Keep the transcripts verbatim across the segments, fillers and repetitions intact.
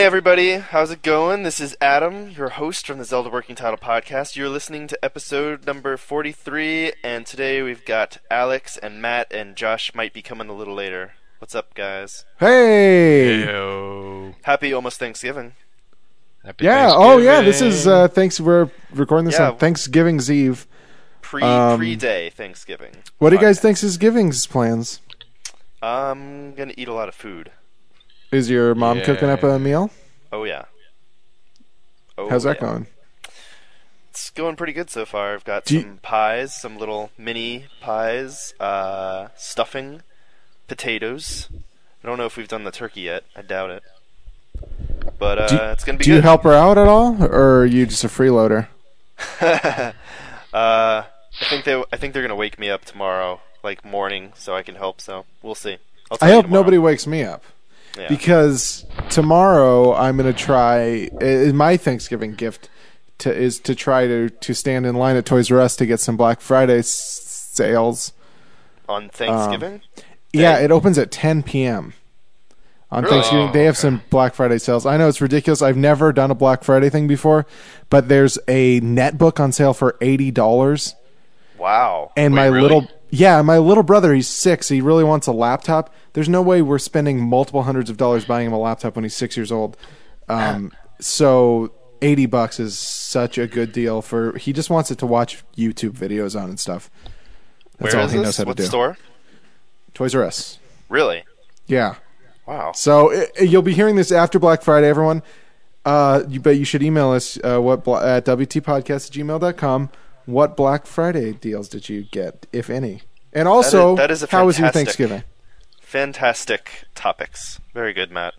everybody, how's it going? This is Adam, your host from the Zelda Working Title Podcast. You're listening to episode number forty-three, and today we've got Alex and Matt, and Josh might be coming a little later. What's up, guys? Hey! Heyo. Happy almost Thanksgiving. Happy Yeah, Thanksgiving. oh yeah, this is, uh, thanks, we're recording this Yeah. on Thanksgiving's Eve. Pre, Um, pre-day Thanksgiving. What do you guys podcast. think Thanksgiving's plans? I'm gonna eat a lot of food. Is your mom Yeah. cooking up a meal? Oh, yeah. Oh, How's that yeah. going? It's going pretty good so far. I've got Do you- some pies, some little mini pies, uh, stuffing, potatoes. I don't know if we've done the turkey yet. I doubt it. But uh, Do, it's going to be do good. you help her out at all, or are you just a freeloader? uh, I think they. I think they're going to wake me up tomorrow, like morning, so I can help. So we'll see. I'll tell I you hope tomorrow. nobody wakes me up. Yeah. Because tomorrow I'm going to try, uh, my Thanksgiving gift to, is to try to, to stand in line at Toys R Us to get some Black Friday s- sales. On Thanksgiving. Yeah, Day? it opens at ten p.m. on Really? Thanksgiving. Oh, They have okay. some Black Friday sales. I know it's ridiculous. I've never done a Black Friday thing before, but there's a netbook on sale for eighty dollars. Wow. And Wait, my really? little yeah, my little brother, he's six. He really wants a laptop. There's no way we're spending multiple hundreds of dollars buying him a laptop when he's six years old. Um, so eighty bucks is such a good deal for. He just wants it to watch YouTube videos on and stuff. That's Where all is he this? knows how to What do. store? Toys R Us. Really? Yeah. Wow. So i you'll be hearing this after Black Friday, everyone. Uh, you, but you should email us uh, what bla- at w t podcast at gmail dot com. What Black Friday deals did you get, if any? And also, that is a how was your fantastic- Thanksgiving? Fantastic topics. Very good, Matt.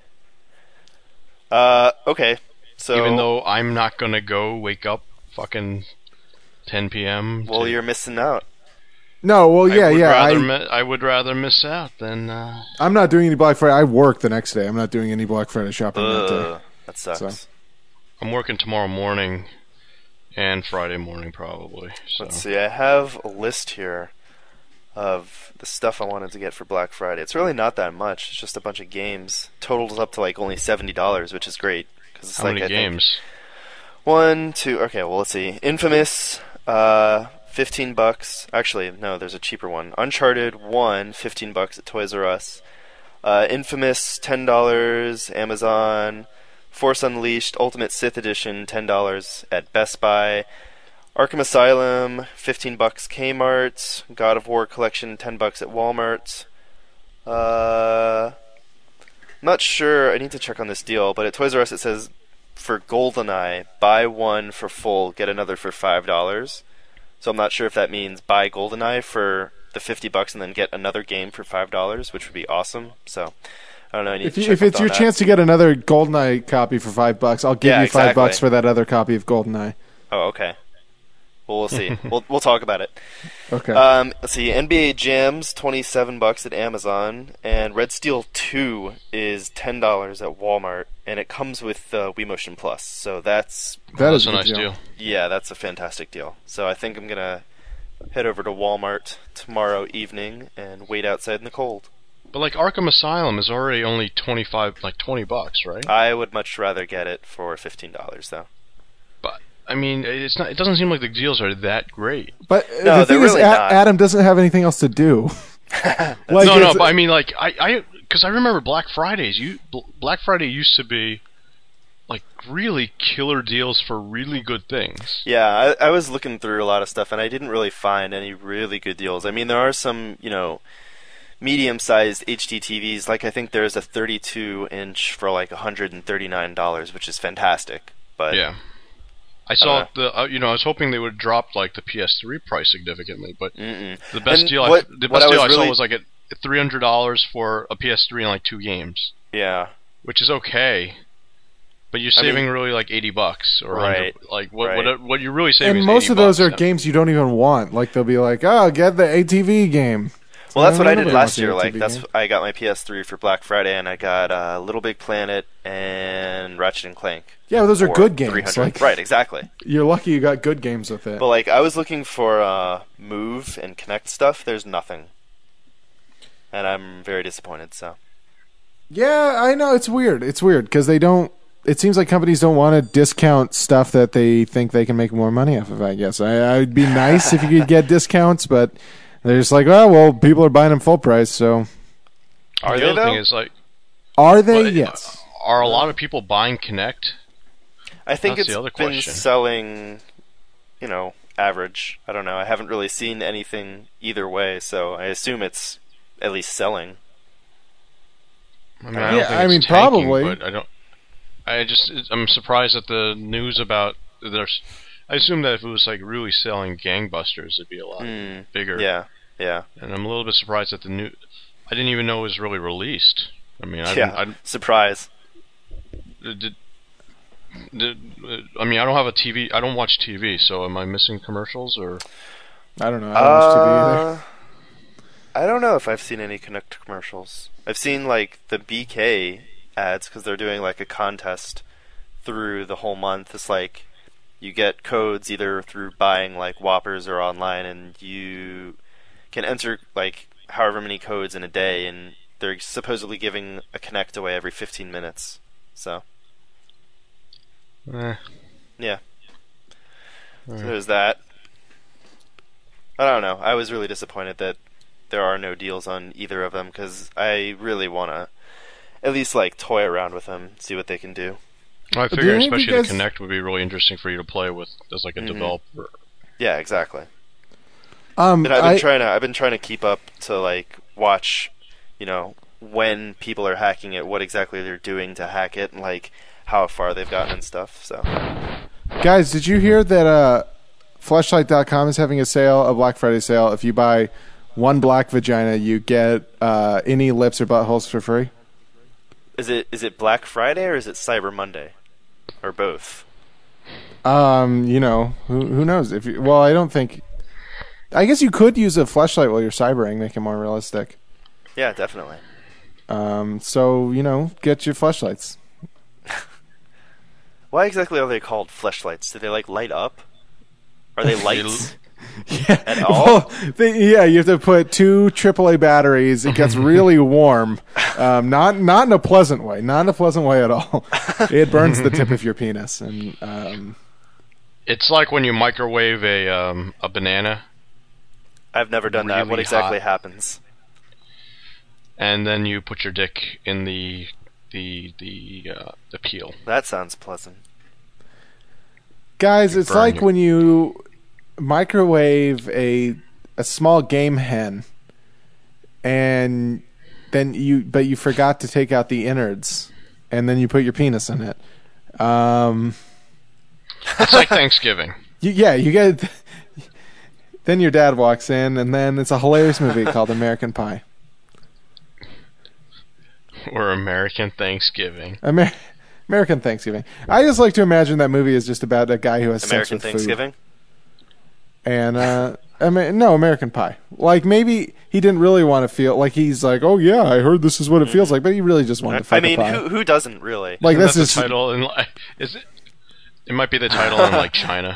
Uh, okay. So Even though I'm not gonna go wake up fucking ten p.m. well, to- you're missing out. No, well, yeah, I would yeah. Rather I, mi- I would rather miss out than. Uh, I'm not doing any Black Friday. I work the next day. I'm not doing any Black Friday shopping that day. Ugh, that sucks. So. I'm working tomorrow morning and Friday morning probably. So. Let's see. I have a list here of the stuff I wanted to get for Black Friday. It's really not that much. It's just a bunch of games. Totals up to like only seventy dollars, which is great. Cause it's How like, many I think, games? One, two. Okay, well, let's see. Infamous, uh, fifteen bucks. Actually, no, there's a cheaper one. Uncharted one, fifteen bucks at Toys R Us. Uh, Infamous, ten dollars. Amazon. Force Unleashed Ultimate Sith Edition, ten dollars at Best Buy. Arkham Asylum, fifteen bucks Kmart. God of War Collection, ten bucks at Walmart. Uh, not sure. I need to check on this deal, but at Toys R Us it says for GoldenEye, buy one for full, get another for five dollars. So I'm not sure if that means buy GoldenEye for the fifty bucks and then get another game for five dollars, which would be awesome. So I don't know. I need If, to you, check if it's up your on chance to get another GoldenEye copy for five bucks, I'll give Yeah, you five exactly. bucks for that other copy of GoldenEye. that. Oh, okay. Well, we'll see. we'll we'll talk about it. Okay. Um, let's see. N B A Jams, twenty-seven bucks at Amazon, and Red Steel two is ten dollars at Walmart, and it comes with uh, Wii Motion Plus. So that's that Oh, is that's a good nice deal. yeah, that's a fantastic deal. So I think I'm gonna head over to Walmart tomorrow evening and wait outside in the cold. But like Arkham Asylum is already only twenty five, like twenty bucks, right? I would much rather get it for fifteen dollars though. But I mean, it's not. It doesn't seem like the deals are that great. But uh, No, the they're thing is, really A- not. Adam doesn't have anything else to do. like no, no, it's- but I mean, like I, I, because I remember Black Fridays. You Bl- Black Friday used to be like really killer deals for really good things. Yeah, I, I was looking through a lot of stuff, and I didn't really find any really good deals. I mean, there are some, you know, medium-sized H D T Vs. Like, I think there's a thirty-two inch for like one hundred thirty-nine dollars, which is fantastic. But Yeah, I saw Uh, the. Uh, you know, I was hoping they would drop like the P S three price significantly, but mm-mm. the best And deal, what- I, the what best I deal I was saw really- was like at three hundred dollars for a P S three and like two games, yeah, which is okay. But you're I mean- saving really like eighty bucks or Right, one hundred, like what right. what what you're really saving. and is most eighty of those bucks are now. games you don't even want. Like they'll be like, "Oh, get the A T V game." well, that's what I did Nobody last wants the year. A T V Like, that's game. I got my P S three for Black Friday, and I got uh, Little Big Planet and Ratchet and Clank. Yeah, but those are for good games. three hundred. Like, Right, exactly. you're lucky you got good games with it. But like, I was looking for uh, Move and Connect stuff. There's nothing, and I'm very disappointed. So Yeah, I know it's weird. It's weird because they don't. It seems like companies don't want to discount stuff that they think they can make more money off of. I guess I, I'd be nice if you could get discounts, but they're just like, oh well, people are buying them full price. So Are the they, other though? thing is like, are they? Well, Yes. are a lot of people buying Kinect? I think That's it's the other been question. selling, you know, average. I don't know. I haven't really seen anything either way, so I assume it's at least selling. I mean, I don't Yeah, think I it's mean, tanking, probably. but I don't. I just I'm surprised at the news about there's. I assume that if it was like really selling gangbusters, it'd be a lot Hmm. bigger. Yeah, yeah, And I'm a little bit surprised that the new. I didn't even know it was really released. I mean, I yeah. didn't. Surprise. I, did, did, I mean, I don't have a T V. I don't watch T V, so am I missing commercials or? I don't know. I don't watch T V either. Uh, I don't know if I've seen any Connect commercials. I've seen like the B K ads because they're doing like a contest through the whole month. It's like you get codes either through buying like Whoppers or online, and you can enter like however many codes in a day, and they're supposedly giving a Connect away every fifteen minutes. So Eh. yeah, so Eh. there's that. I don't know. I was really disappointed that there are no deals on either of them because I really want to at least like toy around with them, see what they can do. I Do figure any of you especially guys- the Kinect would be really interesting for you to play with as like a Mhm. developer. Yeah, exactly. Um, And I've been I, trying to I've been trying to keep up to like watch, you know, when people are hacking it, what exactly they're doing to hack it, and like how far they've gotten and stuff. So guys, did you hear that? Uh, Fleshlight dot com is having a sale, a Black Friday sale. If you buy one black vagina, you get uh, any lips or buttholes for free. is it is it Black Friday or is it Cyber Monday, or both? Um, you know, who who knows? If you, well, I don't think. I guess you could use a fleshlight while you're cybering, make it more realistic. Yeah, definitely. Um, so you know, get your fleshlights. Why exactly are they called fleshlights? Do they like light up? Are they lights? Yeah. At all? Well, they, yeah, you have to put two triple A batteries. It gets really warm. Um, not not in a pleasant way. Not in a pleasant way at all. It burns the tip of your penis, and um, It's like when you microwave a um, a banana, I've never done that. Really What exactly hot. happens? and then you put your dick in the the the uh, the peel. That sounds pleasant. guys, it's burn like your- when you microwave a a small game hen, and then you but you forgot to take out the innards, and then you put your penis in it. Um, It's like Thanksgiving. you, yeah, you get. Then your dad walks in, and then it's a hilarious movie called American Pie. Or American Thanksgiving. Amer- American Thanksgiving. I just like to imagine that movie is just about a guy who has sex American with Thanksgiving? food. And uh, Amer- no, American Pie. Like maybe he didn't really want to feel like he's like, oh yeah, I heard this is what it feels like, but he really just wanted to fuck I mean, a pie. who who doesn't really? like Isn't this that is the title in like is it? It might be the title in like China.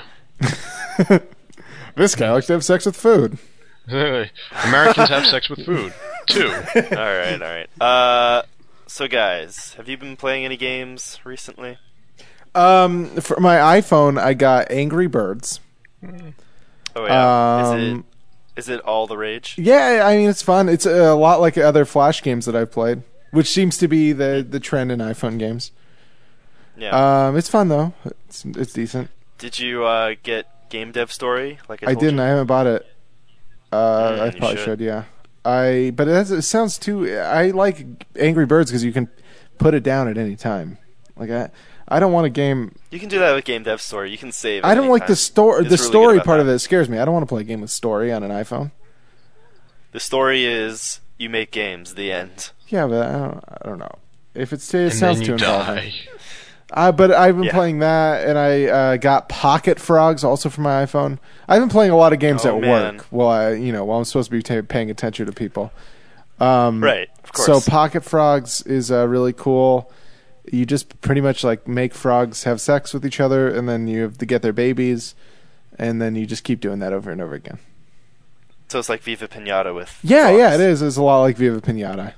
this guy likes to have sex with food. Americans have sex with food too. all right, all right. Uh, so guys, have you been playing any games recently? Um, for my iPhone, I got Angry Birds. Oh yeah, is Um, it is it all the rage? Yeah, I mean it's fun. It's a lot like other Flash games that I've played, which seems to be the the trend in iPhone games. Yeah. Um, it's fun though. It's it's decent. Did you uh, get Game Dev Story? Like I, I told didn't. You? I haven't bought it. Uh, Mm, I you probably should. should. Yeah. I but it, has, it sounds too. I like Angry Birds because you can put it down at any time. Like I, I don't want a game. You can do that with Game Dev Story. You can save. I don't like the story. It's The really story good about part of that. it scares me. I don't want to play a game with story on an iPhone. The story is you make games. The end. Yeah, but I don't. I don't know. If it's it And sounds then too you involving. die. Uh, but I've been Yeah. playing that, and I uh, got Pocket Frogs also for my iPhone. I've been playing a lot of games Oh, at man. work while I, you know, while I'm supposed to be ta paying attention to people. Um, Right. Of course. So Pocket Frogs is uh, really cool. You just pretty much like make frogs have sex with each other, and then you have to get their babies, and then you just keep doing that over and over again. So it's like Viva Pinata with. Yeah, frogs. yeah, it is. It's a lot like Viva Pinata.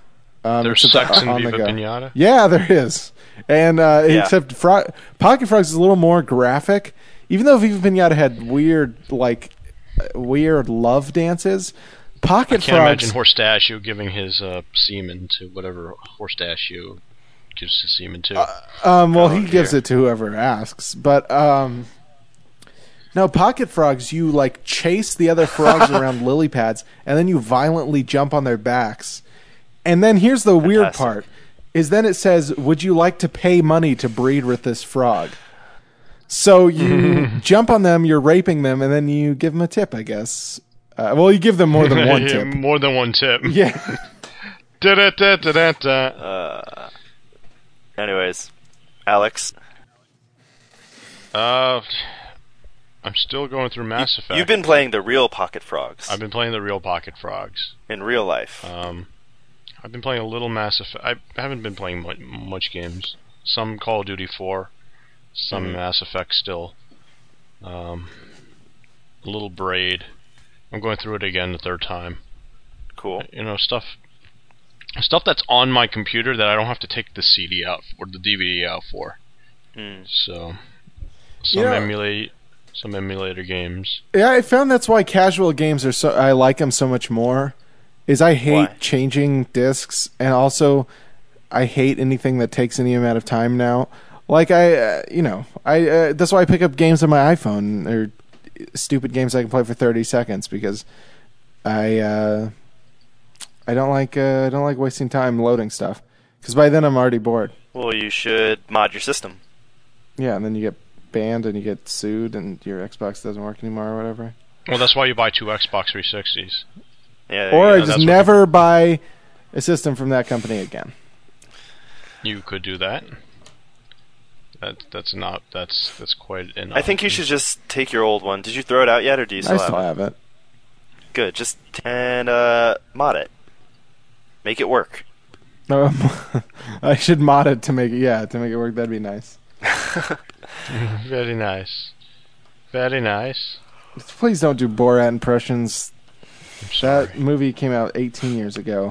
Um, There's except sex in on the Viva go. Pinata? Yeah, there is. And uh, Yeah. except Fro- Pocket Frogs is a little more graphic. Even though Viva Pinata had weird, like, uh, weird love dances, Pocket I can't Frogs... imagine Horstachio giving his uh, semen to whatever Horstachio gives his semen to. Uh, um, well, Oh, he dear. gives it to whoever asks. But, um... no, Pocket Frogs, you, like, chase the other frogs around lily pads, and then you violently jump on their backs. And then here's the weird Fantastic. part, is then it says, would you like to pay money to breed with this frog? So you jump on them, you're raping them, and then you give them a tip, I guess. Uh, well, you give them more than one Yeah, tip. More than one tip. Yeah. Da-da-da-da-da-da. Uh, anyways, Alex, Uh, I'm still going through Mass Effect. you've been playing the real Pocket Frogs I've been playing the real Pocket Frogs. in real life. Um, I've been playing a little Mass Effect. I haven't been playing much, much games. Some Call of Duty four, some Mhm. Mass Effect still. Um, a little Braid. I'm going through it again the third time. Cool. You know, stuff stuff that's on my computer that I don't have to take the C D out or the D V D out for. Mm. So some Yeah. emulate some emulator games. Yeah, I found that's why casual games are so... I like them so much more, is I hate Why? changing discs, and also I hate anything that takes any amount of time now. Like, I, uh, you know, I uh, that's why I pick up games on my iPhone, or stupid games I can play for thirty seconds, because I uh, I don't like uh, I don't like wasting time loading stuff, because by then I'm already bored. Well, you should mod your system. Yeah, and then you get banned and you get sued and your Xbox doesn't work anymore or whatever. Well, that's why you buy two Xbox three sixties. Yeah. there Or you I go. just that's what never buy a system from that company again. You could do that. That that's not that's that's quite an. I think you should just take your old one. Did you throw it out yet, or do you still I have still it? have it. Good. Just and uh, mod it. Make it work. Um, I should mod it to make it, yeah, to make it work. That'd be nice. Very nice. Very nice. Please don't do Borat impressions. I'm sorry. That movie came out eighteen years ago.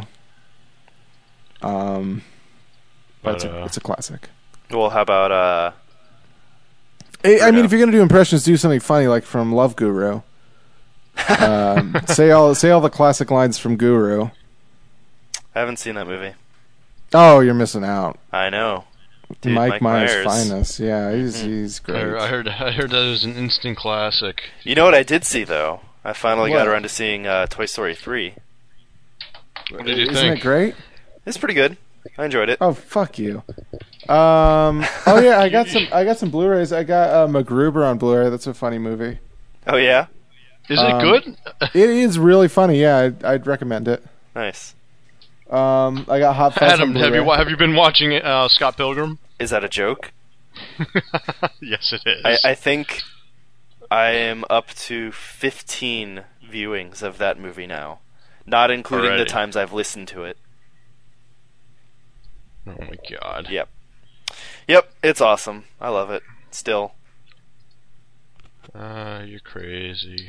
Um, but, But, it's, a, uh, it's a classic. Well, how about uh? I, I mean, Bruno. if you're gonna do impressions, do something funny like from Love Guru. um, say all say all the classic lines from Guru. I haven't seen that movie. Oh, you're missing out. I know. Dude, Mike, Mike Myers, Myers. finest. Yeah, he's Mhm. he's I great. heard, I heard I heard that was an instant classic. You know what I did see though? I finally What? got around to seeing uh, Toy Story three. What did you Isn't think? it great? It's pretty good. I enjoyed it. Oh, fuck you. Um. Oh yeah, I got some. I got some Blu-rays. I got uh, MacGruber on Blu-ray. That's a funny movie. Oh yeah, Is Um, it good? It is really funny. Yeah, I'd, I'd recommend it. nice. Um, I got Hot Fuzz on Adam, have Blu-ray. you wa- have you been watching uh, Scott Pilgrim? Is that a joke? Yes, it is. I, I think I am up to fifteen viewings of that movie now, not including Already. the times I've listened to it. Oh my god. Yep. Yep, it's awesome. I love it. Still. Ah, you're crazy.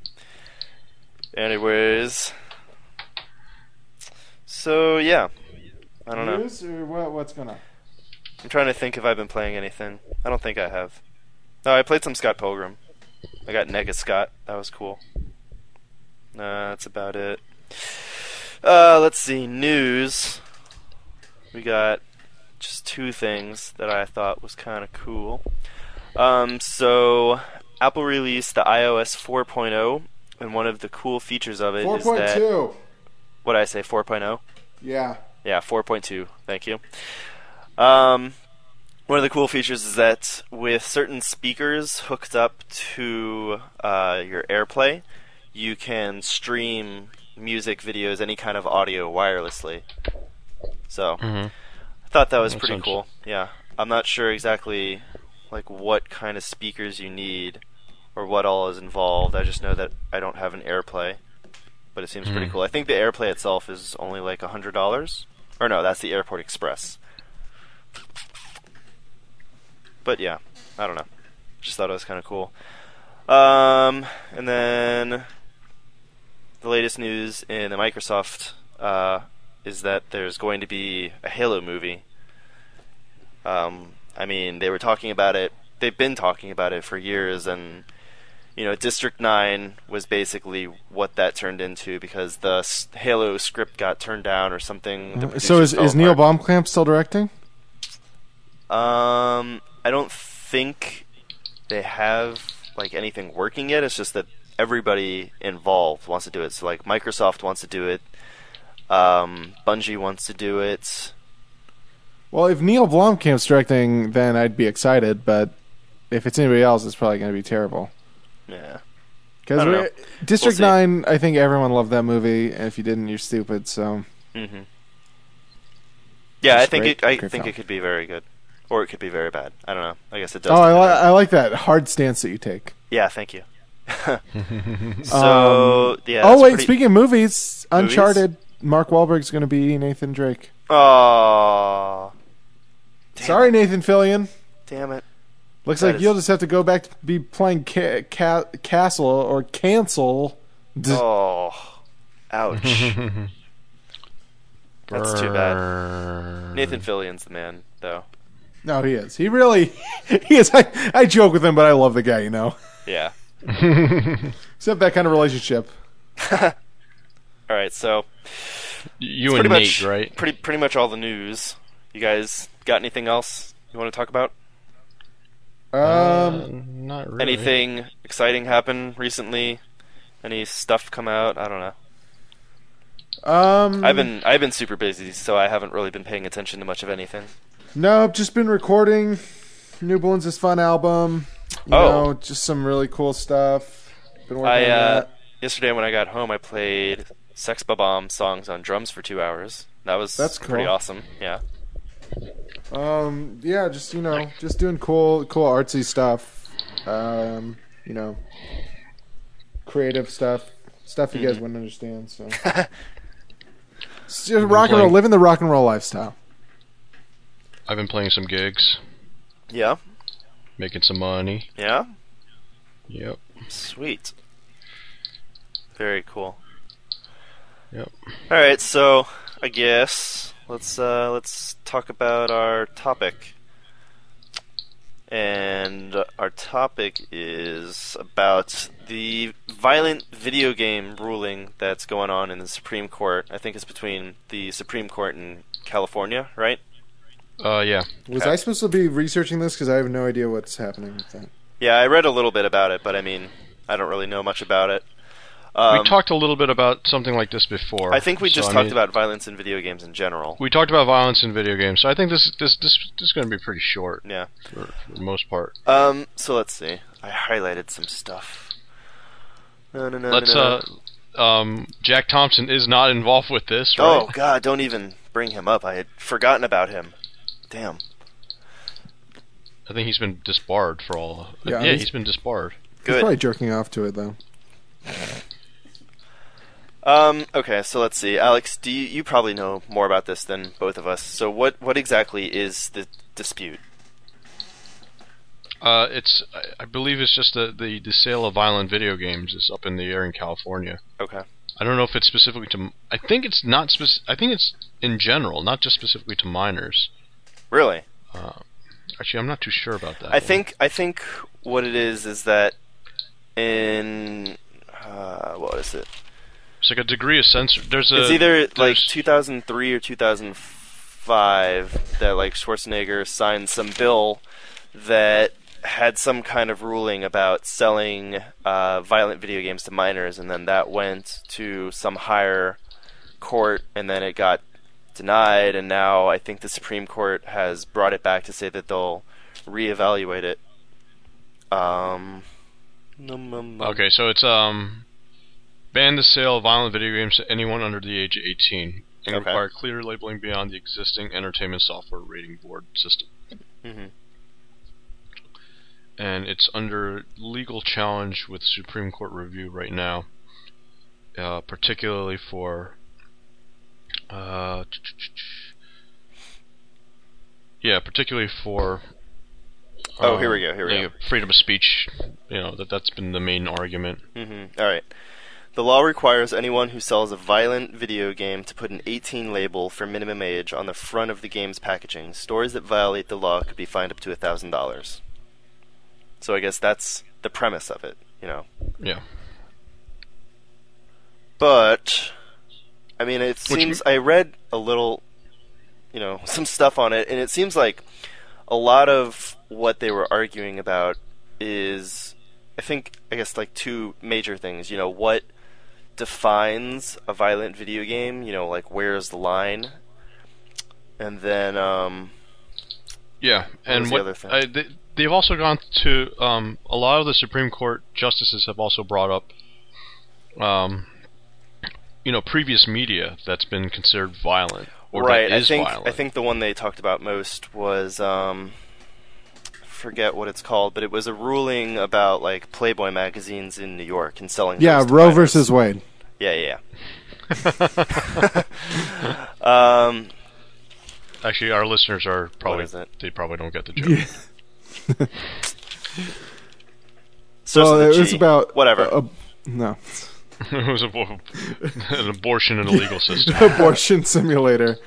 Anyways. So, yeah. I don't know. News or what, what's going on? I'm trying to think if I've been playing anything. I don't think I have. No, I played some Scott Pilgrim. I got Nega Scott. That was cool. Uh, that's about it. Uh, let's see. News. We got just two things that I thought was kind of cool. Um, so, Apple released the iOS four point oh, and one of the cool features of it Four is point that... two. What did I say, four point oh? Yeah. Yeah, four point two. Thank you. Um, one of the cool features is that with certain speakers hooked up to uh, your AirPlay, you can stream music, videos, any kind of audio wirelessly. So, Mm-hmm. I thought that was That pretty sounds- cool. Yeah, I'm not sure exactly like what kind of speakers you need or what all is involved. I just know that I don't have an AirPlay, but it seems pretty Hmm. cool. I think the AirPlay itself is only like a hundred dollars, or no, that's the Airport Express. But yeah, I don't know. Just thought it was kind of cool. Um, and then the latest news in the Microsoft uh, is that there's going to be a Halo movie. Um, I mean, they were talking about it. They've been talking about it for years, and you know, District nine was basically what that turned into because the s- Halo script got turned down or something. The So is producers fell is Neil apart. Blomkamp still directing? Um, I don't think they have like anything working yet. It's just that everybody involved wants to do it. So like Microsoft wants to do it. Um, Bungie wants to do it. Well, if Neil Blomkamp's directing, then I'd be excited. But if it's anybody else, it's probably going to be terrible. Yeah. I Because don't know. District We'll see. nine, I think everyone loved that movie, and if you didn't, you're stupid. So Mm-hmm. Yeah, I It's think great- it. I great think film. it could be very good, or it could be very bad. I don't know. I guess it does. oh, I, depend li- on- I like that hard stance that you take. Yeah, thank you. so Um, yeah. oh that's wait, pretty- speaking of movies, Movies? Uncharted. Mark Wahlberg's going to be Nathan Drake. Aw. Damn Sorry, it. Nathan Fillion. Damn it. Looks That like is- you'll just have to go back to be playing ca- ca- Castle or Cancel. D- Oh. Ouch. That's too bad. Burn. Nathan Fillion's the man, though. No, he is. He really he is. I, I joke with him, but I love the guy. You know, Yeah. except that kind of relationship. All right, so You pretty and Nate, much right? pretty pretty much all the news. You guys got anything else you want to talk about? Um, Uh, not really. Anything exciting happen recently? Any stuff come out? I don't know. um, I've been I've been super busy, so I haven't really been paying attention to much of anything. no, just been recording. New Balloons is fun album. You Oh. know, just some really cool stuff. Been working I on uh, that. yesterday when I got home, I played Sex Bomb songs on drums for two hours. That was That's pretty cool. awesome. Yeah. Um, yeah, just you know, just doing cool, cool artsy stuff. Um, you know, creative stuff, stuff you guys Mhm. wouldn't understand. So, it's just rock and roll, playing- living the rock and roll lifestyle. I've been playing some gigs, Yeah. making some money. Yeah. Yep. Sweet. Very cool. Yep. All right, so I guess let's uh, let's talk about our topic. And our topic is about the violent video game ruling that's going on in the Supreme Court. I think it's between the Supreme Court and California, right? Uh, yeah. Was Okay. I supposed to be researching this? Because I have no idea what's happening with that. Yeah, I read a little bit about it, but I mean, I don't really know much about it. Um, we talked a little bit about something like this before. I think we so, just I talked mean, about violence in video games in general. We talked about violence in video games, so I think this this this, this is going to be pretty short Yeah. for, for the most part. Um. So let's see. I highlighted some stuff. No, no, no, Let's no, no. uh, um, Jack Thompson is not involved with this, right? Oh God! Don't even bring him up. I had forgotten about him. Damn. I think he's been disbarred for all. Yeah, Yeah, he's- he's been disbarred. He's Good. probably jerking off to it though. Um. Okay. So let's see. Alex, do you, you probably know more about this than both of us? So what what exactly is the dispute? Uh, it's I- I believe it's just the, the the sale of violent video games is up in the air in California. Okay. I don't know if it's specifically to. I think it's not spec. I think it's in general, not just specifically to minors. Really? Uh, actually, I'm not too sure about that. I think I think what it is is that in uh, what is it? it's like a degree of censor. There's a. It's either like there's- two thousand three or two thousand five that like Schwarzenegger signed some bill that had some kind of ruling about selling uh, violent video games to minors, and then that went to some higher court, and then it got denied, and now I think the Supreme Court has brought it back to say that they'll reevaluate it. Um. num, num, num. Okay, so it's um, ban the sale of violent video games to anyone under the age of eighteen, and Okay. require clear labeling beyond the existing entertainment software rating board system. Mhm. And it's under legal challenge with Supreme Court review right now, uh, particularly for. Uh, yeah, particularly for. Oh, um, here we go, here we you know, freedom of speech. You know that that's been the main argument. Mm-hmm. All right. The law requires anyone who sells a violent video game to put an eighteen label for minimum age on the front of the game's packaging. Stores that violate the law could be fined up to one thousand dollars. So I guess that's the premise of it, you know. Yeah. But, I mean, it seems... we- I read a little, you know, some stuff on it, and it seems like a lot of what they were arguing about is, I think, I guess, like two major things. You know, what defines a violent video game? You know, like, where's the line? And then, um... Yeah, and was the what other thing? I, they, they've also gone to um, a lot of the Supreme Court justices have also brought up, um, you know, previous media that's been considered violent or right, that is I think violent. I think the one they talked about most was um, I forget what it's called, but it was a ruling about like Playboy magazines in New York and selling. Yeah, those to Roe minors. versus Wade. Yeah, yeah. yeah. um. Actually, our listeners are probably is it? they probably don't get the joke. So well, the it was G. about whatever. Uh, no, It was a, an abortion in a legal system. abortion simulator.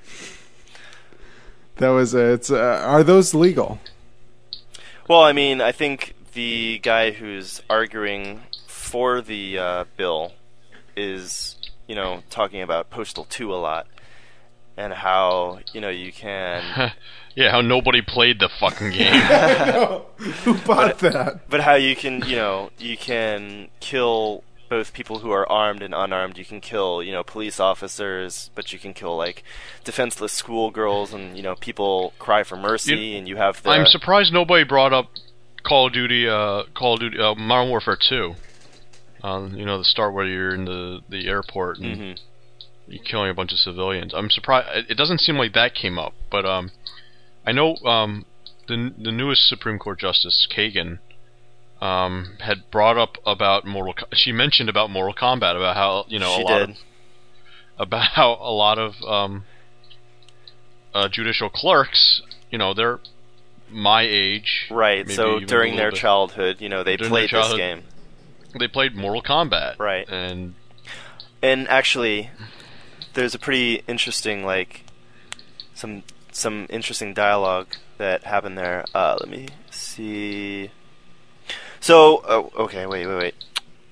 That was uh, it's. Uh, are those legal? Well, I mean, I think the guy who's arguing for the uh, bill is, you know, talking about Postal two a lot and how, you know, you can... Yeah, how nobody played the fucking game. Who bought that? But how you can, you know, you can kill both people who are armed and unarmed. You can kill, you know, police officers, but you can kill, like, defenseless schoolgirls and, you know, people cry for mercy, You- and you have the... I'm surprised nobody brought up Call of Duty, uh, Call of Duty, uh, Modern Warfare two. Um, you know, the start where you're in the, the airport and Mhm. you're killing a bunch of civilians. I'm surprised. It it doesn't seem like that came up, but um, I know um, the the newest Supreme Court Justice Kagan um had brought up about Mortal. Co- she mentioned about Mortal Kombat, about how you know She a lot did. of about how a lot of um uh, judicial clerks, you know, they're my age, Right, maybe so even a during little their bit- childhood, you know, they During their played this childhood. game. they played Mortal Kombat, Right. and And actually, there's a pretty interesting, like, some some interesting dialogue that happened there. Uh, let me see. So, oh, okay, wait, wait, wait.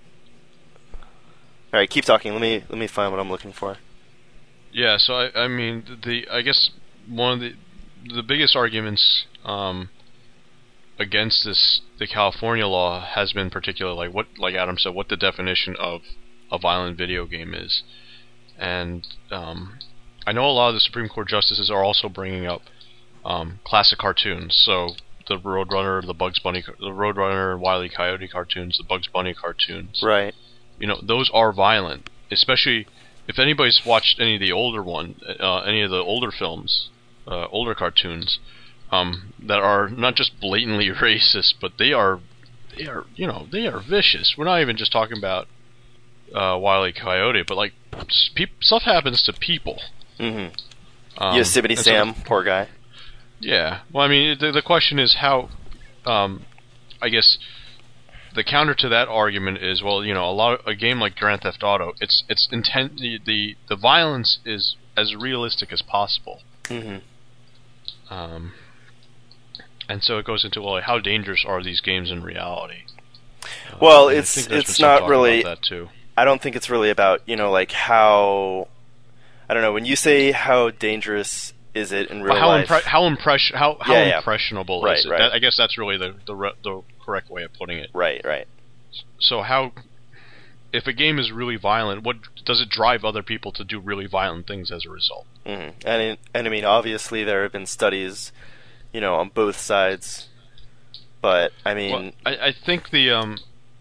All right, keep talking. Let me let me find what I'm looking for. yeah. So I, I mean, the I guess one of the the biggest arguments um, against this the California law has been particularly like what like Adam said, what the definition of a violent video game is, and um, I know a lot of the Supreme Court justices are also bringing up um, classic cartoons. So the Roadrunner, the Bugs Bunny, the Roadrunner and Wile E. Coyote cartoons, the Bugs Bunny cartoons. Right. You know, those are violent, especially if anybody's watched any of the older one, uh, any of the older films, uh, older cartoons, um, that are not just blatantly racist, but they are, they are, you know, they are vicious. We're not even just talking about uh, Wile E. Coyote, but like s- peop- stuff happens to people. Mm-hmm. Um, Yosemite and so- Sam, poor guy. yeah. Well, I mean, the, the question is how, um, I guess, the counter to that argument is, well, you know, a lot of, a game like Grand Theft Auto, it's it's intent the, the the violence is as realistic as possible. Mm-hmm. Um, and so it goes into, well, how dangerous are these games in reality? Uh, Well, and I it's think there's been it's some not talk really. about that too. I don't think it's really about, you know, like how. I don't know. When you say how dangerous is it in real But how life? impre- how impression how how Yeah, yeah. impressionable Right, is it? right. That, I guess that's really the the re- the correct way of putting it. Right, right. So how, if a game is really violent, what does it drive other people to do really violent things as a result? hmm And it, and I mean, obviously there have been studies, you know, on both sides. But I mean, Well, I, I think the um,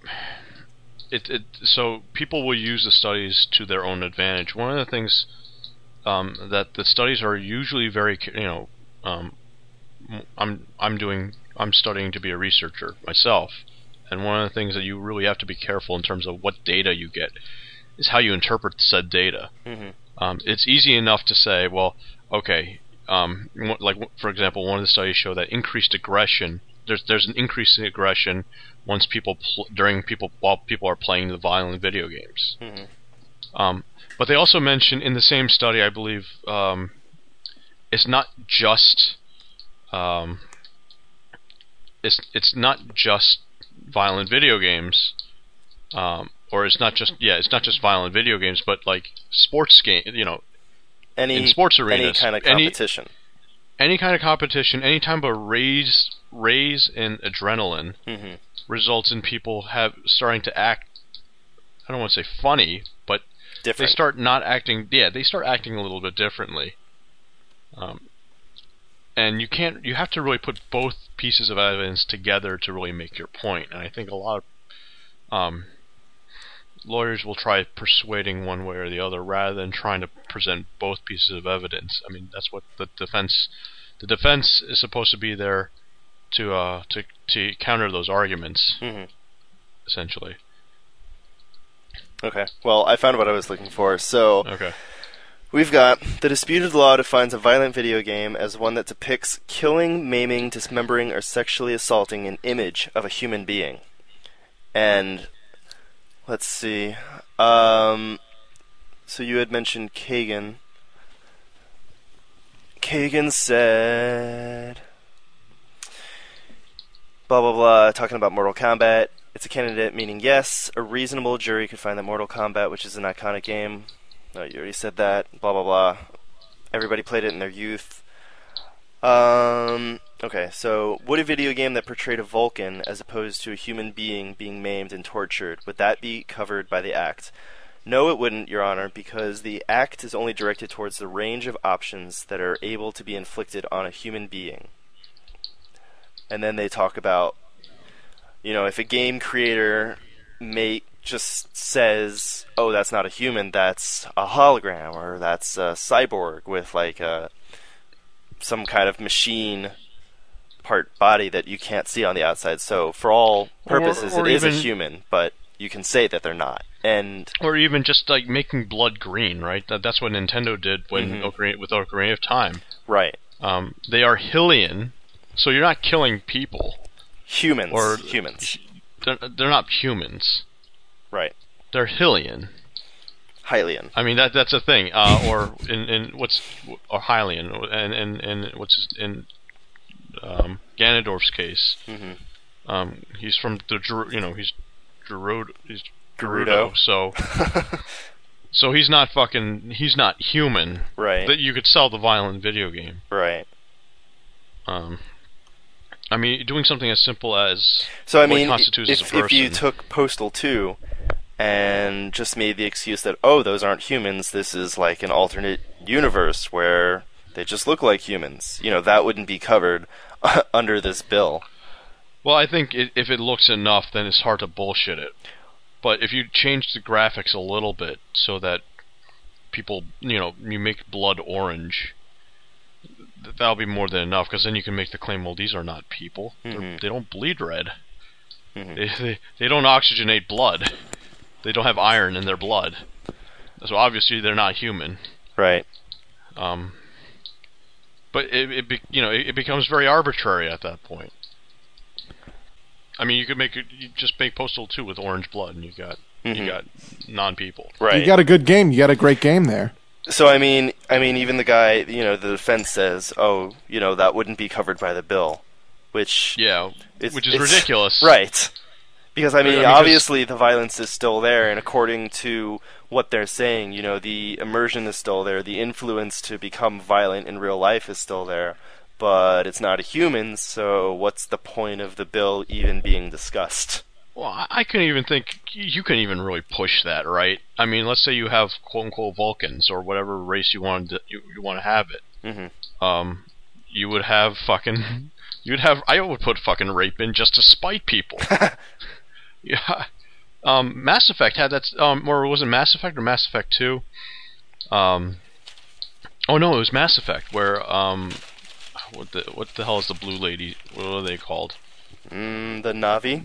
it it so people will use the studies to their own advantage. One of the things um, that the studies are usually very, you know, um, I'm I'm doing I'm studying to be a researcher myself, and one of the things that you really have to be careful in terms of what data you get is how you interpret said data. hmm Um, it's easy enough to say, well, okay, um, wh- like for example, one of the studies show that increased aggression there's there's an increase in aggression once people pl- during people while people are playing the violent video games. Mhm. Um, but they also mention in the same study, I believe, um, it's not just um, it's it's not just violent video games, um, or it's not just yeah, it's not just violent video games, but like sports game, you know, Any in sports arenas, any kind of any- competition. any kind of competition, any type of raise raise in adrenaline Mhm. results in people have starting to act. I don't want to say funny, but Different. they start not acting. Yeah, they start acting a little bit differently. Um, and you can't. You have to really put both pieces of evidence together to really make your point. And I think a lot of um, lawyers will try persuading one way or the other rather than trying to present both pieces of evidence. I mean, that's what the defense. The defense is supposed to be there to uh, to to counter those arguments, Mhm. essentially. Okay. Well, I found what I was looking for. So Okay. we've got the disputed law defines a violent video game as one that depicts killing, maiming, dismembering, or sexually assaulting an image of a human being. And let's see. Um, so you had mentioned Kagan. Kagan said, blah blah blah, talking about Mortal Kombat. It's a candidate, meaning yes, a reasonable jury could find that Mortal Kombat, which is an iconic game. No, you already said that. Blah blah blah. Everybody played it in their youth. Um. Okay, so would a video game that portrayed a Vulcan as opposed to a human being being maimed and tortured, would that be covered by the act? No, it wouldn't, Your Honor, because the act is only directed towards the range of options that are able to be inflicted on a human being. And then they talk about, you know, if a game creator may just says, oh, that's not a human, that's a hologram, or that's a cyborg with like a some kind of machine part body that you can't see on the outside. So for all purposes, Or- or it is a even- human, but you can say that they're not. And Or even just like making blood green, right? That, that's what Nintendo did when Mhm. Ocarina, with Ocarina of Time. right, Um, they are Hylian, so you're not killing people. humans, Or humans, They're, they're not humans. right, They're Hylian. Hylian, I mean that that's a thing. Uh, or in, in what's or Hylian, and and and what's his, in um, Ganondorf's case. Mhm. Um, he's from the Geru- you know he's Gerudo. He's Gerudo. Gerudo. So so he's not fucking. He's not human. right, That you could sell the violent video game. right. Um, I mean, doing something as simple as So I what mean, constitutes as if a if you person. took Postal two and just made the excuse that, oh, those aren't humans, this is like an alternate universe where they just look like humans, you know, that wouldn't be covered under this bill. Well, I think it, if it looks enough, then it's hard to bullshit it. But if you change the graphics a little bit so that people, you know, you make blood orange, th- that'll be more than enough. Because then you can make the claim, well, these are not people. They're- Mhm. They don't bleed red. Mhm. They, they they don't oxygenate blood. They don't have iron in their blood. So obviously they're not human. Right. Um, but it, it be, you know, it, it becomes very arbitrary at that point. I mean, you could make it, you just make Postal two with orange blood, and you got Mhm. you got non-people. Right. You got a good game. You got a great game there. So I mean, I mean, even the guy, you know, the defense says, oh, you know, that wouldn't be covered by the bill, which Yeah, It's- which is it's- ridiculous. right. Because I mean, I mean, 'cause- obviously the violence is still there, and according to what they're saying, you know, the immersion is still there, the influence to become violent in real life is still there, but it's not a human, so what's the point of the bill even being discussed? Well, I, I couldn't even think you can even really push that, right? I mean, let's say you have quote unquote Vulcans or whatever race you want to you, you want to have it. Mm-hmm. Um, you would have fucking, you'd have. I would put fucking rape in just to spite people. Yeah. Um, Mass Effect had that, um, or was it Mass Effect or Mass Effect two? Um, oh no, it was Mass Effect where um, what the what the hell is the blue lady? What are they called? Mm, the Navi?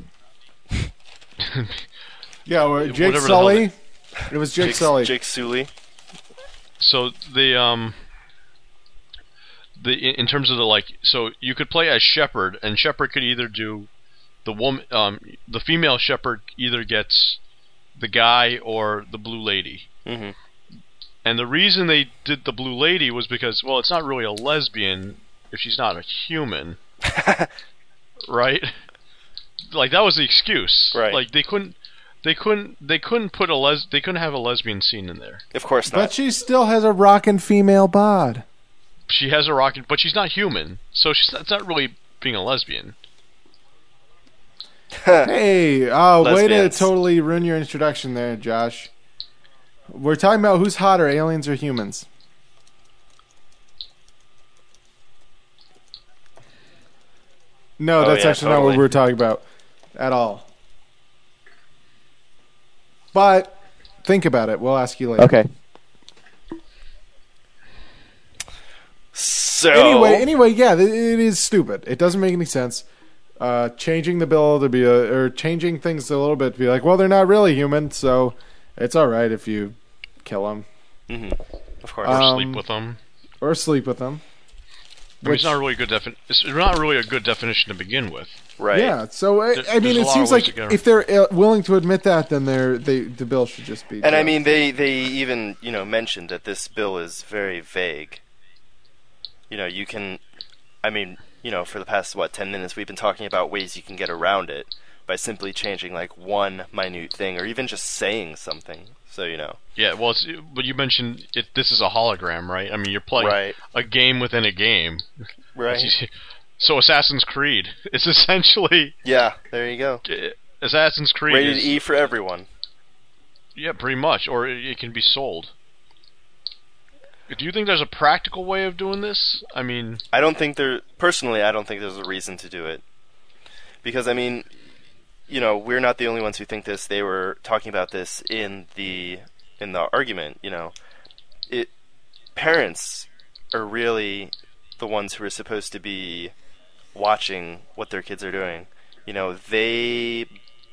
Yeah, or Jake Whatever the hell Sully. It was Jake Jake, Sully. Jake Sully? So the um the in in terms of the like, so you could play as Shepard, and Shepard could either do the woman, um, the female Shepard either gets the guy or the blue lady. Mm-hmm. And the reason they did the blue lady was because, well, it's not really a lesbian if she's not a human, right? Like that was the excuse, right? Like they couldn't, they couldn't, they couldn't put a les, they couldn't have a lesbian scene in there. Of course not. But she still has a rockin' female bod. She has a rocket, but she's not human, so she's not, it's not really being a lesbian. Hey, oh, way to Lesbians. totally ruin your introduction there, Josh. We're talking about who's hotter, aliens or humans. No, Oh, that's yeah, actually not totally. what we're talking about at all. But think about it. We'll ask you later. Okay. So Anyway, anyway, yeah, th- it is stupid. It doesn't make any sense. Uh, changing the bill to be a, or changing things a little bit to be like, well, they're not really human, so it's all right if you kill them hmm of course. Or Um, sleep with them. or sleep with them. I mean, it's not really a good defin- It's not really a good definition to begin with. right. Yeah, so I, There- I mean, there's a it lot seems of ways like to get if they're uh, willing to admit that, then they're they the bill should just be. And I dropped. mean, they they even you know mentioned that this bill is very vague. You know, you can, I mean, you know, for the past what ten minutes, we've been talking about ways you can get around it by simply changing like one minute thing, or even just saying something. So you know, Yeah, well, it's, but you mentioned it. This is a hologram, right? I mean, you're playing Right. a game within a game. right? So Assassin's Creed, it's essentially Yeah, there you go. uh, Assassin's Creed. Rated is, E for everyone. Yeah, pretty much, or it, it can be sold. Do you think there's a practical way of doing this? I mean, I don't think there. Personally, I don't think there's a reason to do it, because I mean, you know, we're not the only ones who think this. They were talking about this in the in the argument. You know, it parents are really the ones who are supposed to be watching what their kids are doing. You know, they.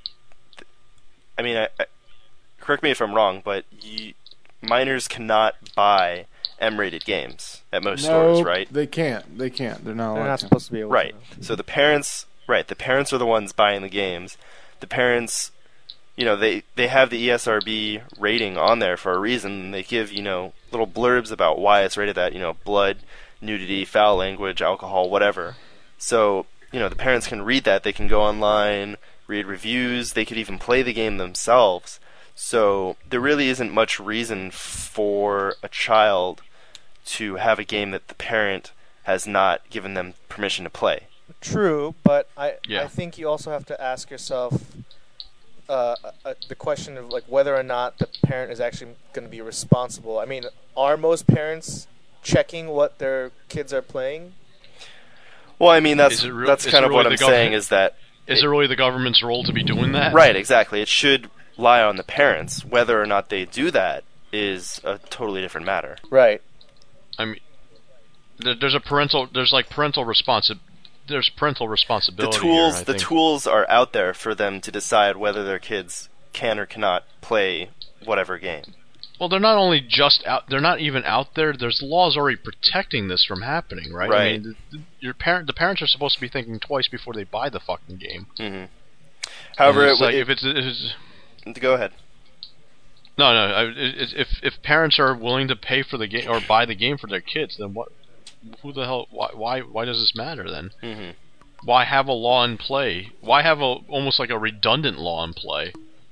I mean, I, I, correct me if I'm wrong, but you, minors cannot buy M-rated games at most no, stores, right? They can't. They can't. They're not They're allowed not to. supposed to be able Right. to. So the parents, right, the parents are the ones buying the games. The parents, you know, they, they have the E S R B rating on there for a reason. They give, you know, little blurbs about why it's rated that, you know, blood, nudity, foul language, alcohol, whatever. So, you know, the parents can read that. They can go online, read reviews. They could even play the game themselves. So there really isn't much reason for a child to have a game that the parent has not given them permission to play. True, but I Yeah. I think you also have to ask yourself uh, uh, the question of like whether or not the parent is actually going to be responsible. I mean, are most parents checking what their kids are playing? Well, I mean, that's Is it re- that's is kind it of really what I'm the government- saying is that is it really the government's role to be doing that? right, exactly. It should lie on the parents. Whether or not they do that is a totally different matter. Right. I mean, there, there's a parental, there's like parental responsi- there's parental The responsibility. tools, here, I the think. tools are out there for them to decide whether their kids can or cannot play whatever game. Well, they're not only just out, they're not even out there. There's laws already protecting this from happening, right? I Right. mean, the, the- your parent, the parents are supposed to be thinking twice before they buy the fucking game. hmm However, And it, it's like, it, if it's, if it's go ahead. no, no, I, it, if if parents are willing to pay for the game or buy the game for their kids, then what? Who the hell? Why? Why? Why does this matter then? hmm Why have a law in play? Why have a almost like a redundant law in play?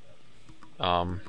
Um,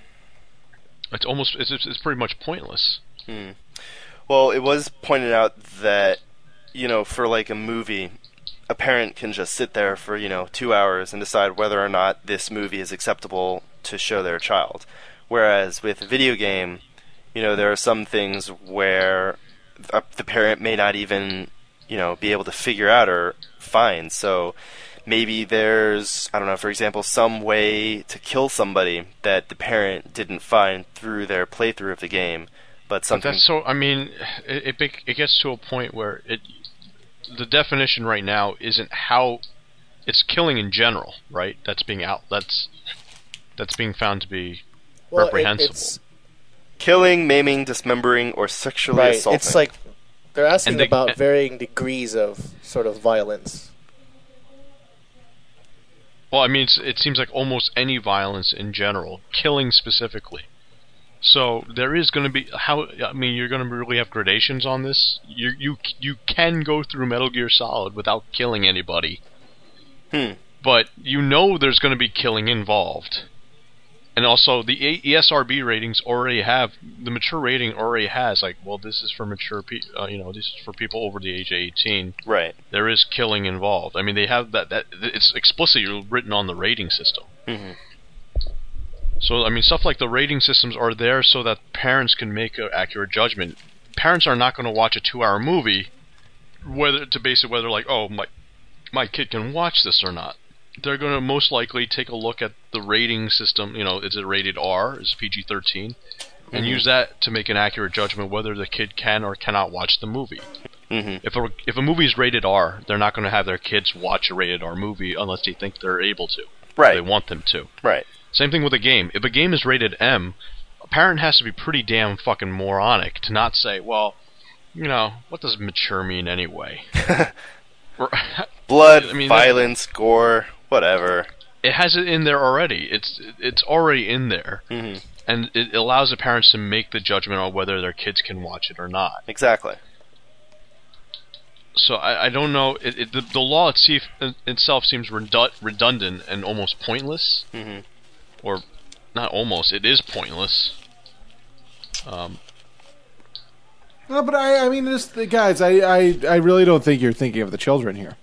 it's almost it's it's, it's pretty much pointless. Mm. Well, it was pointed out that, you know, for like a movie, a parent can just sit there for, you know, two hours and decide whether or not this movie is acceptable to show their child. Whereas with a video game, you know, there are some things where uh, the parent may not even, you know, be able to figure out or find. So maybe there's, I don't know, for example, some way to kill somebody that the parent didn't find through their playthrough of the game. But But something that's so. I mean, it, it bec- it gets to a point where it the definition right now isn't how it's killing in general, right? That's being out. That's that's being found to be Well, it- reprehensible. it's, killing, maiming, dismembering, or sexually right. assaulting. It's like They're asking they, about varying degrees of sort of violence. Well, I mean, it's, it seems like almost any violence in general, killing specifically. So there is going to be how I mean, you're going to really have gradations on this. You you you can go through Metal Gear Solid without killing anybody, Hmm. but you know there's going to be killing involved. And also, the E S R B ratings already have the mature rating already has like, well, this is for mature pe- uh, you know, this is for people over the age of eighteen. Right. There is killing involved. I mean, they have that that it's explicitly written on the rating system. Mm-hmm. So, I mean, stuff like the rating systems are there so that parents can make an accurate judgment. Parents are not going to watch a two-hour movie whether to base it whether like, oh, my my kid can watch this or not. They're going to most likely take a look at the rating system. You know, is it rated R? Is it P G thirteen? And Mm-hmm. use that to make an accurate judgment whether the kid can or cannot watch the movie. Mm-hmm. If a, if a movie is rated R, they're not going to have their kids watch a rated R movie unless they think they're able to. Right. Or they want them to. Right. Same thing with a game. If a game is rated M, a parent has to be pretty damn fucking moronic to not say, well, you know, what does mature mean anyway? Or, Blood, I mean, violence, gore, whatever. it has it in there already. It's it's already in there. Mm-hmm. And it allows the parents to make the judgment on whether their kids can watch it or not. Exactly. So I, I don't know. It, it, the, the law itself, itself seems redu- redundant and almost pointless. Mm-hmm. Or not almost. It is pointless. Um, No, but I, I mean, this, guys, I, I, I really don't think you're thinking of the children here.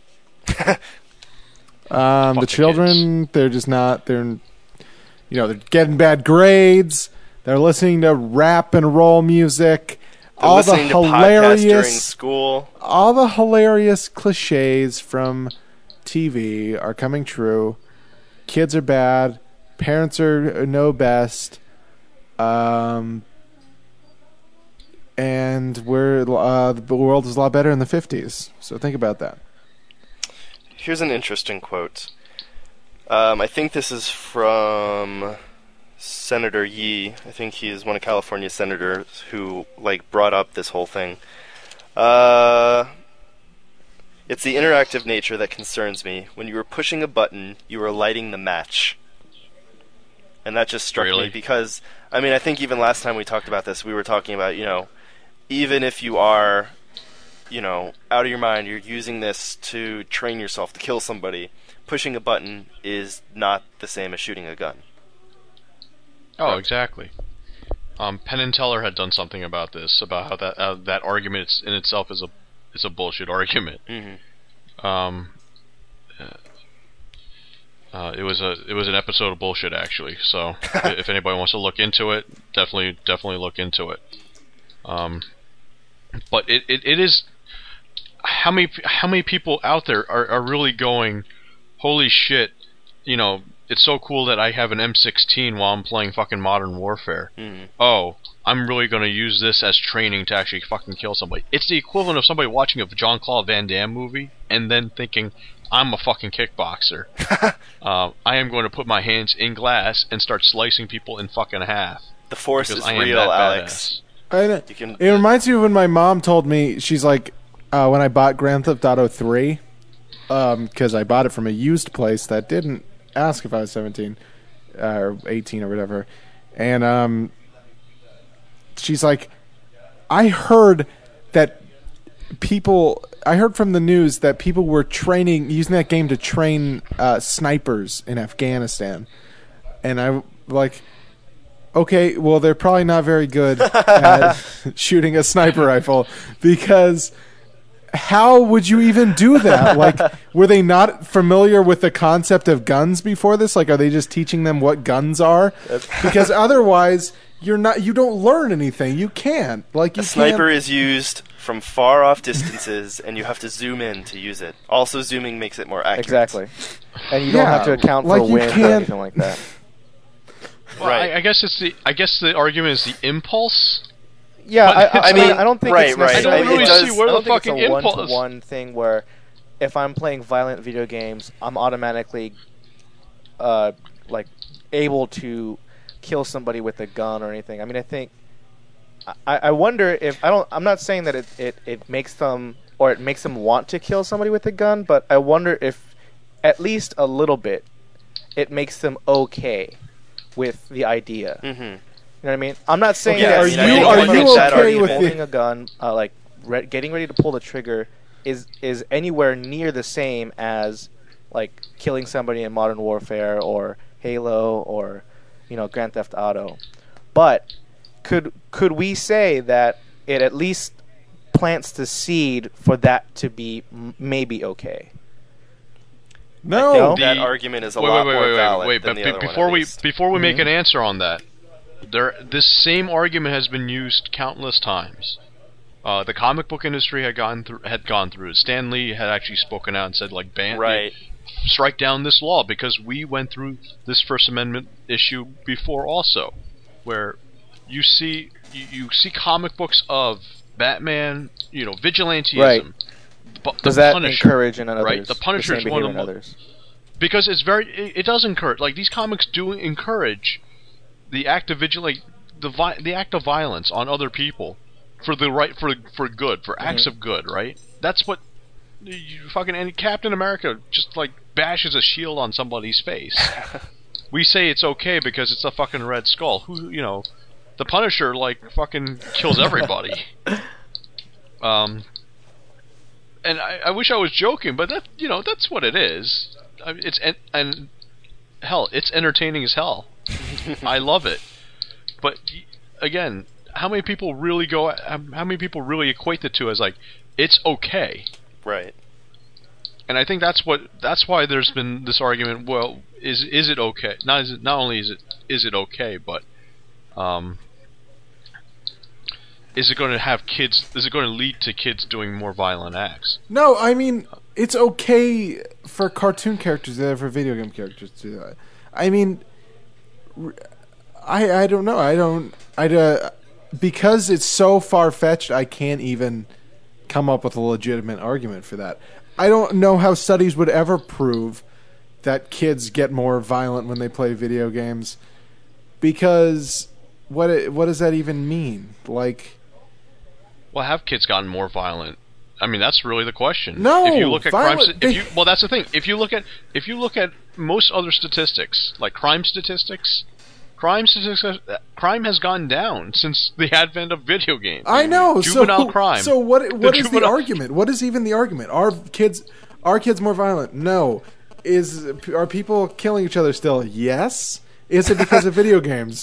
um, the the children, they're just not. They're, you know, they're getting bad grades. They're listening to rap and roll music. They're all the listening to podcasts during hilarious, school. all the hilarious cliches from T V are coming true. Kids are bad. Parents are know best. Um. And we're uh, the world was a lot better in the fifties. So think about that. Here's an interesting quote. Um, I think this is from Senator Yee. I think he is one of California's senators who like brought up this whole thing. Uh, it's the interactive nature that concerns me. When you were pushing a button, you were lighting the match. And that just struck Really? me because, I mean, I think even last time we talked about this, we were talking about, you know, even if you are, you know, out of your mind, you're using this to train yourself to kill somebody, pushing a button is not the same as shooting a gun. oh, exactly. Um, Penn and Teller had done something about this, about how that uh, that argument in itself is a is a bullshit argument. Mm-hmm. Um, uh, it was a it was an episode of bullshit actually. So if anybody wants to look into it, definitely definitely look into it. Um, but it, it, it is how many how many people out there are, are really going, holy shit, you know, it's so cool that I have an M sixteen while I'm playing fucking Modern Warfare. Mm-hmm. Oh, I'm really going to use this as training to actually fucking kill somebody. It's the equivalent of somebody watching a Jean-Claude Van Damme movie and then thinking, I'm a fucking kickboxer. uh, I am going to put my hands in glass and start slicing people in fucking half. The force Because is I am real, that Alex. I know. You can. It reminds me of when my mom told me, she's like, uh, when I bought Grand Theft Auto three, because I bought it from a used place that didn't ask if I was seventeen uh, or eighteen or whatever. And um, she's like, I heard that people, I heard from the news that people were training, using that game to train uh, snipers in Afghanistan. And I, like, okay, well, they're probably not very good at shooting a sniper rifle because how would you even do that? Like, were they not familiar with the concept of guns before this? Like, are they just teaching them what guns are? Because otherwise, you're not. You don't learn anything. You can't. Like, you A sniper can't. is used from far off distances, and you have to zoom in to use it. Also, zooming makes it more accurate. Exactly. And you don't Yeah, have to account like for you wind or can't- anything like that. Well, Right. I, I guess it's the I guess the argument is the impulse. Yeah, But I, I, it's I mean, not- I don't think right, it's right. I don't necessarily. really It does- see where I the don't think fucking it's a impulse. one-to-one thing where if I'm playing violent video games, I'm automatically uh, like able to kill somebody with a gun or anything. I mean, I think I, I wonder if I don't. I'm not saying that it, it, it makes them or it makes them want to kill somebody with a gun, but I wonder if at least a little bit it makes them okay with the idea. Mm-hmm. You know what I mean? I'm not saying Okay, that are I mean, you I are don't you think that okay argument- with holding the, a gun, uh, like re- getting ready to pull the trigger, is is anywhere near the same as like killing somebody in Modern Warfare or Halo or you know Grand Theft Auto. But could could we say that it at least plants the seed for that to be m- maybe okay? no? I think The- that argument is a wait, lot wait, more wait, wait, valid wait, than but the be- other one, before at we least. before we make Mhm. an answer on that, there this same argument has been used countless times. Uh, the comic book industry had gone through had gone through it. Stan Lee had actually spoken out and said like ban Right. strike down this law because we went through this First Amendment issue before also, where you see you, you see comic books of Batman, you know, vigilantism. Right. Bu- the Does that Punisher, encourage in others? right? The Punisher same is one of behavior the in mo- others. because it's very it, it does encourage like these comics do encourage the act of vigil like the vi- the act of violence on other people for the right for for good for acts Mhm. of good, right? That's what you fucking and Captain America just like bashes a shield on somebody's face. We say it's okay because it's a fucking Red Skull. Who you know, the Punisher like fucking kills everybody. um. And I, I wish I was joking, but that you know that's what it is. I mean, it's en- and hell, it's entertaining as hell. I love it. But y- again, how many people really go? How how many people really equate the two as like it's okay? Right. And I think that's what that's why there's been this argument. Well, is is it okay? Not is it not only is it is it okay, but um, is it going to have kids? Is it going to lead to kids doing more violent acts? No, I mean it's okay for cartoon characters to do that, for video game characters to do that. I mean, r- I I don't know. I don't. I uh, because it's so far fetched. I can't even come up with a legitimate argument for that. I don't know how studies would ever prove that kids get more violent when they play video games, because what it, what does that even mean? Like, Well, have kids gotten more violent? I mean, that's really the question. No, if you look at crime, violent- sti- if you well, that's the thing. If you look at if you look at most other statistics, like crime statistics, crime statistics, crime has gone down since the advent of video games. I know. Juvenile so, crime. So what? What is the juvenile- argument? What is even the argument? Are kids are kids more violent? No. Is are people killing each other still? Yes. Is it because of video games?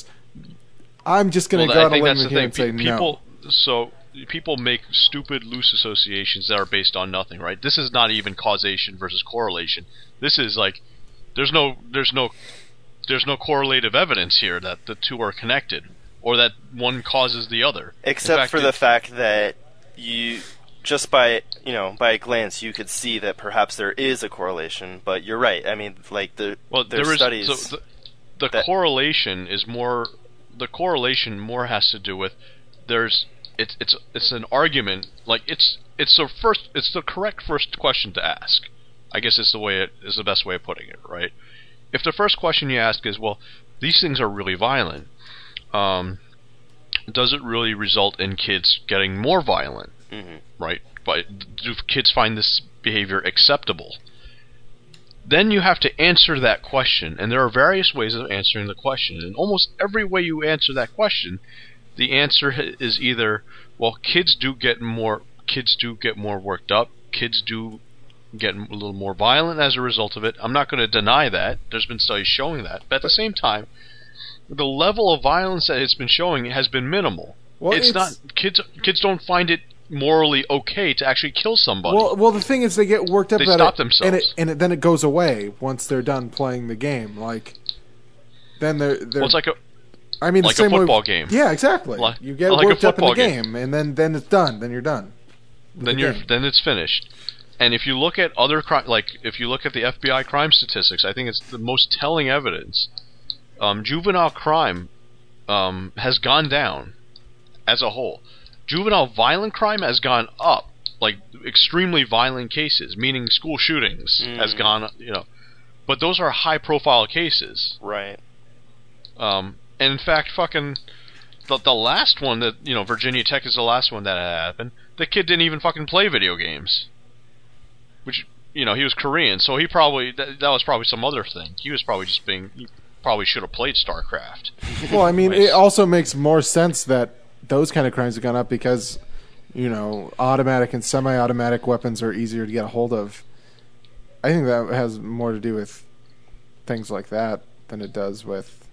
I'm just going to Well, go I out on a think limb that's the here thing. and say Pe- no. people, so people make stupid, loose associations that are based on nothing, right? This is not even causation versus correlation. This is like, there's no, there's no, there's no correlative evidence here that the two are connected, or that one causes the other. Except fact, for the it- fact that you, just by you know by a glance, you could see that perhaps there is a correlation. But you're right. I mean, like the Well, there's there is studies. so the, the that- correlation is more. The correlation more has to do with there's it's it's it's an argument like it's it's the first it's the correct first question to ask. I guess is the way it is the best way of putting it, right? If the first question you ask is, well, these things are really violent, um, does it really result in kids getting more violent? Mhm. Right? But do kids find this behavior acceptable? Then you have to answer that question, and there are various ways of answering the question. And almost every way you answer that question, the answer is either, well, kids do get more, kids do get more worked up, kids do get a little more violent as a result of it. I'm not going to deny that. There's been studies showing that, but at the same time, the level of violence that it's been showing has been minimal. Well, it's, it's- not kids. Kids don't find it morally okay to actually kill somebody. Well, well, the thing is, they get worked up They about stop it, themselves. and it, and it, then it goes away once they're done playing the game. Like, then they're, they're well, it's like a I mean, like the a same way- football game. Yeah, exactly. Like- you get like a worked up in the football game. game, and then then it's done. Then you're done. with then the you're game. then it's finished. And if you look at other crime, like if you look at the F B I crime statistics, I think it's the most telling evidence. Um, juvenile crime um, has gone down as a whole. Juvenile violent crime has gone up, like extremely violent cases, meaning school shootings, Mm. has gone. You know, but those are high-profile cases. Right. Um, and in fact, fucking the, the last one that, you know, Virginia Tech is the last one that had happened. The kid didn't even fucking play video games. Which, you know, he was Korean, so he probably, that, that was probably some other thing. He was probably just being, he probably should have played StarCraft. Well, I mean, Nice. it also makes more sense that those kind of crimes have gone up because, you know, automatic and semi-automatic weapons are easier to get a hold of. I think that has more to do with things like that than it does with,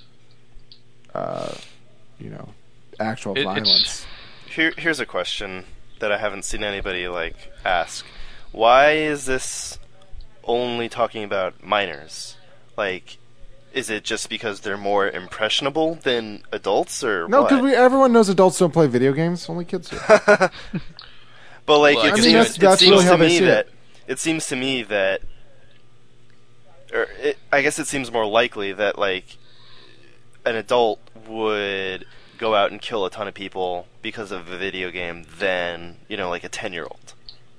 uh, you know, actual It- it's- violence. Here, here's a question that I haven't seen anybody like ask: why is this only talking about minors? Like, is it just because they're more impressionable than adults, or No, what? because we everyone knows adults don't play video games. Only kids do. But like, Well, I it mean, seems, that's- it that's seems really to how they me see that it. it seems to me that, or it, I guess it seems more likely that like an adult would go out and kill a ton of people because of a video game than, you know, like a ten-year-old.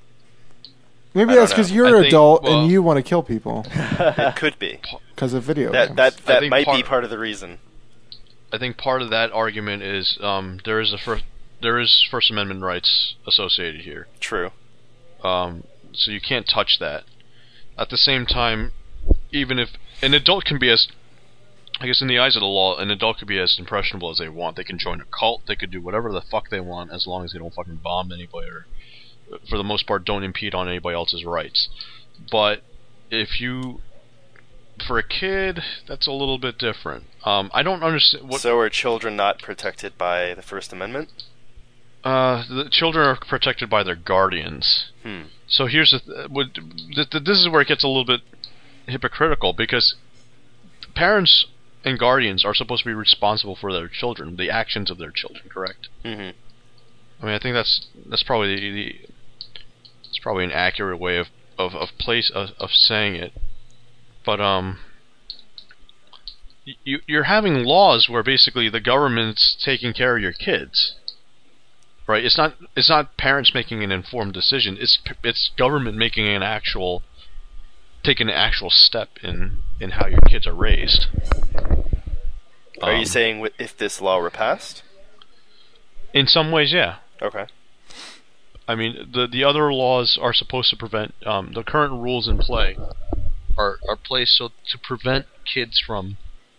Maybe I that's don't because know. you're I an think- adult well- and you want to kill people It could be. because of video That games. that I that think might be part- part of the reason. I think part of that argument is um, there is a first, there is First Amendment rights associated here. True. Um, so you can't touch that. At the same time, even if an adult can be as, I guess in the eyes of the law, an adult could be as impressionable as they want. They can join a cult, they could do whatever the fuck they want as long as they don't fucking bomb anybody or, for the most part, don't impede on anybody else's rights. But if you, for a kid, that's a little bit different. Um, I don't understand what. So are children not protected by the First Amendment? Uh, the children are protected by their guardians. Hmm. So here's the th- what, th- th- this is where it gets a little bit hypocritical because parents and guardians are supposed to be responsible for their children, the actions of their children, correct? Mm-hmm. I mean, I think that's that's probably the, the it's probably an accurate way of of of place of, of saying it. But um, you you're having laws where basically the government's taking care of your kids. Right, it's not it's not parents making an informed decision. It's it's government making an actual, taking an actual step in, in how your kids are raised. Are you Um, saying wi- if this law were passed? In some ways, yeah. Okay. I mean, the the other laws are supposed to prevent um, the current rules in play are are placed so to prevent kids from.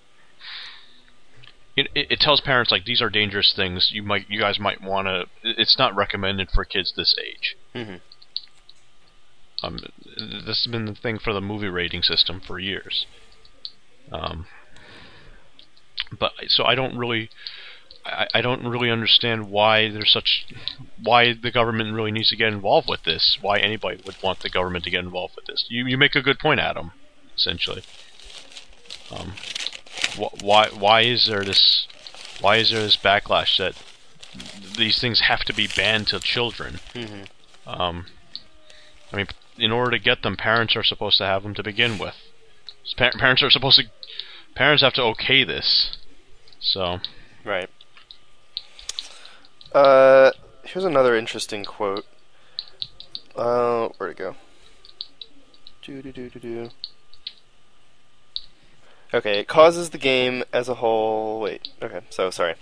It, it, it tells parents like these are dangerous things. You might you guys might want to. It's not recommended for kids this age. Mm-hmm. Um, this has been the thing for the movie rating system for years. Um, but so I don't really, I, I don't really understand why there's such, why the government really needs to get involved with this. Why anybody would want the government to get involved with this? You you make a good point, Adam. Essentially, um, wh- why why is there this, why is there this backlash that these things have to be banned to children? Mm-hmm. Um, I mean, in order to get them, parents are supposed to have them to begin with. Pa- parents are supposed to, parents have to okay this. So, Right. Uh, here's another interesting quote. Uh, where'd it go? Do do do do do. Okay, it causes the game as a whole. Wait. Okay, so sorry.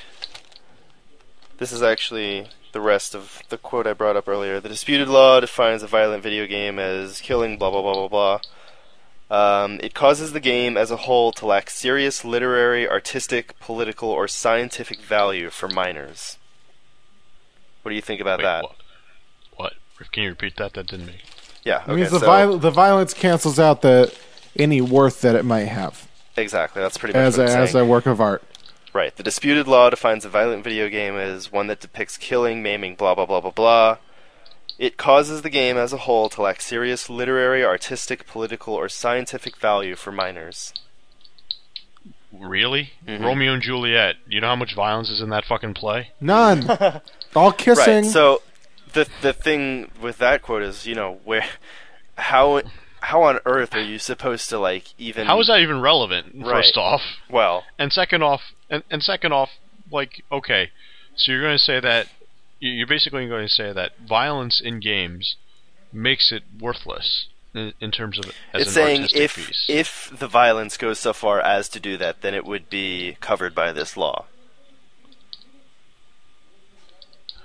This is actually the rest of the quote I brought up earlier. The disputed law defines a violent video game as killing blah blah blah blah blah. Um, it causes the game as a whole to lack serious literary, artistic, political, or scientific value for minors. What do you think about wait, that? what? What? Can you repeat that? That didn't make. Yeah, It okay, means the, so viol- the violence cancels out the any worth that it might have exactly, that's pretty much as a, what I'm as saying. a work of art. Right. The disputed law defines a violent video game as one that depicts killing, maiming, blah blah blah blah blah. It causes the game as a whole to lack serious literary, artistic, political, or scientific value for minors. Really? Mhm. Romeo and Juliet. You know how much violence is in that fucking play? None. All kissing. Right. So the the thing with that quote is, you know, where how how on earth are you supposed to like even How is that even relevant? Right. First off, Well, and second off, and, and second off, like, okay, so you're going to say that you- you're basically going to say that violence in games makes it worthless in, in terms of as it's an saying artistic if piece. if the violence goes so far as to do that, then it would be covered by this law.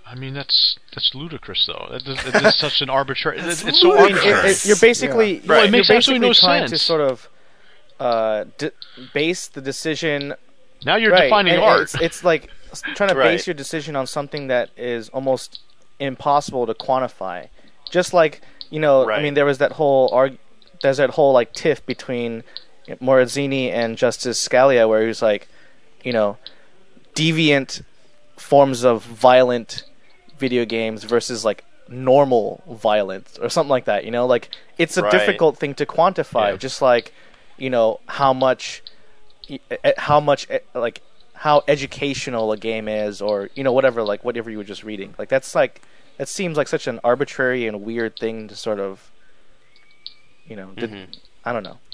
I mean, that's that's ludicrous, though. That is, it is such an arbitrary. It's, it's I so mean, arbitrary. it, it, you're basically Yeah. you're, Right. It makes you're absolutely basically no trying to sense. sort of uh, d- base the decision. Now you're right, defining and art. It's, it's like s- trying to Right. base your decision on something that is almost impossible to quantify. Just like you know, I Right. mean, there was that whole arg- there's that whole like tiff between Morricone and Justice Scalia, where he was like, you know, deviant forms of violent video games versus like normal violence or something like that. You know, like it's a Right. difficult thing to quantify. Yeah. Just like you know how much, how much like how educational a game is, or you know whatever like whatever you were just reading. Like that's like that seems like such an arbitrary and weird thing to sort of, you know, did, Mhm. I don't know.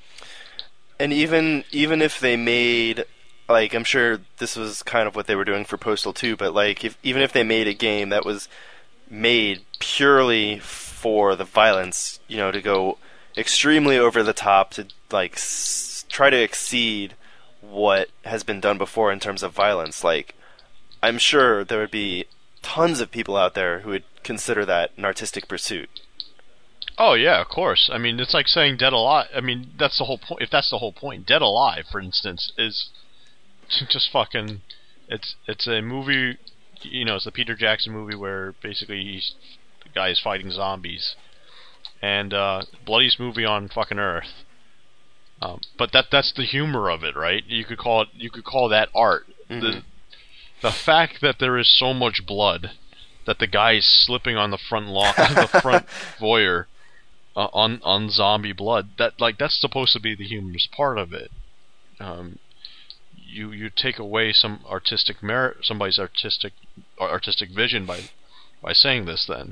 And even even if they made, like, I'm sure this was kind of what they were doing for Postal two, but like if even if they made a game that was made purely for the violence, you know, to go extremely over the top, to like s- try to exceed what has been done before in terms of violence, like I'm sure there would be tons of people out there who would consider that an artistic pursuit. Oh yeah, of course. I mean, it's like saying Dead Alive. I mean, that's the whole point. If that's the whole point, Dead Alive, for instance, is just fucking. It's it's a movie. You know, it's the Peter Jackson movie where basically he's, the guy is fighting zombies, and uh, bloodiest movie on fucking Earth. Um, but that that's the humor of it, right? You could call it. You could call that art. Mhm. The the fact that there is so much blood, that the guy is slipping on the front lawn, the front foyer. Uh, on on zombie blood, that like that's supposed to be the humorous part of it. Um, you you take away some artistic merit, somebody's artistic artistic vision by by saying this. Then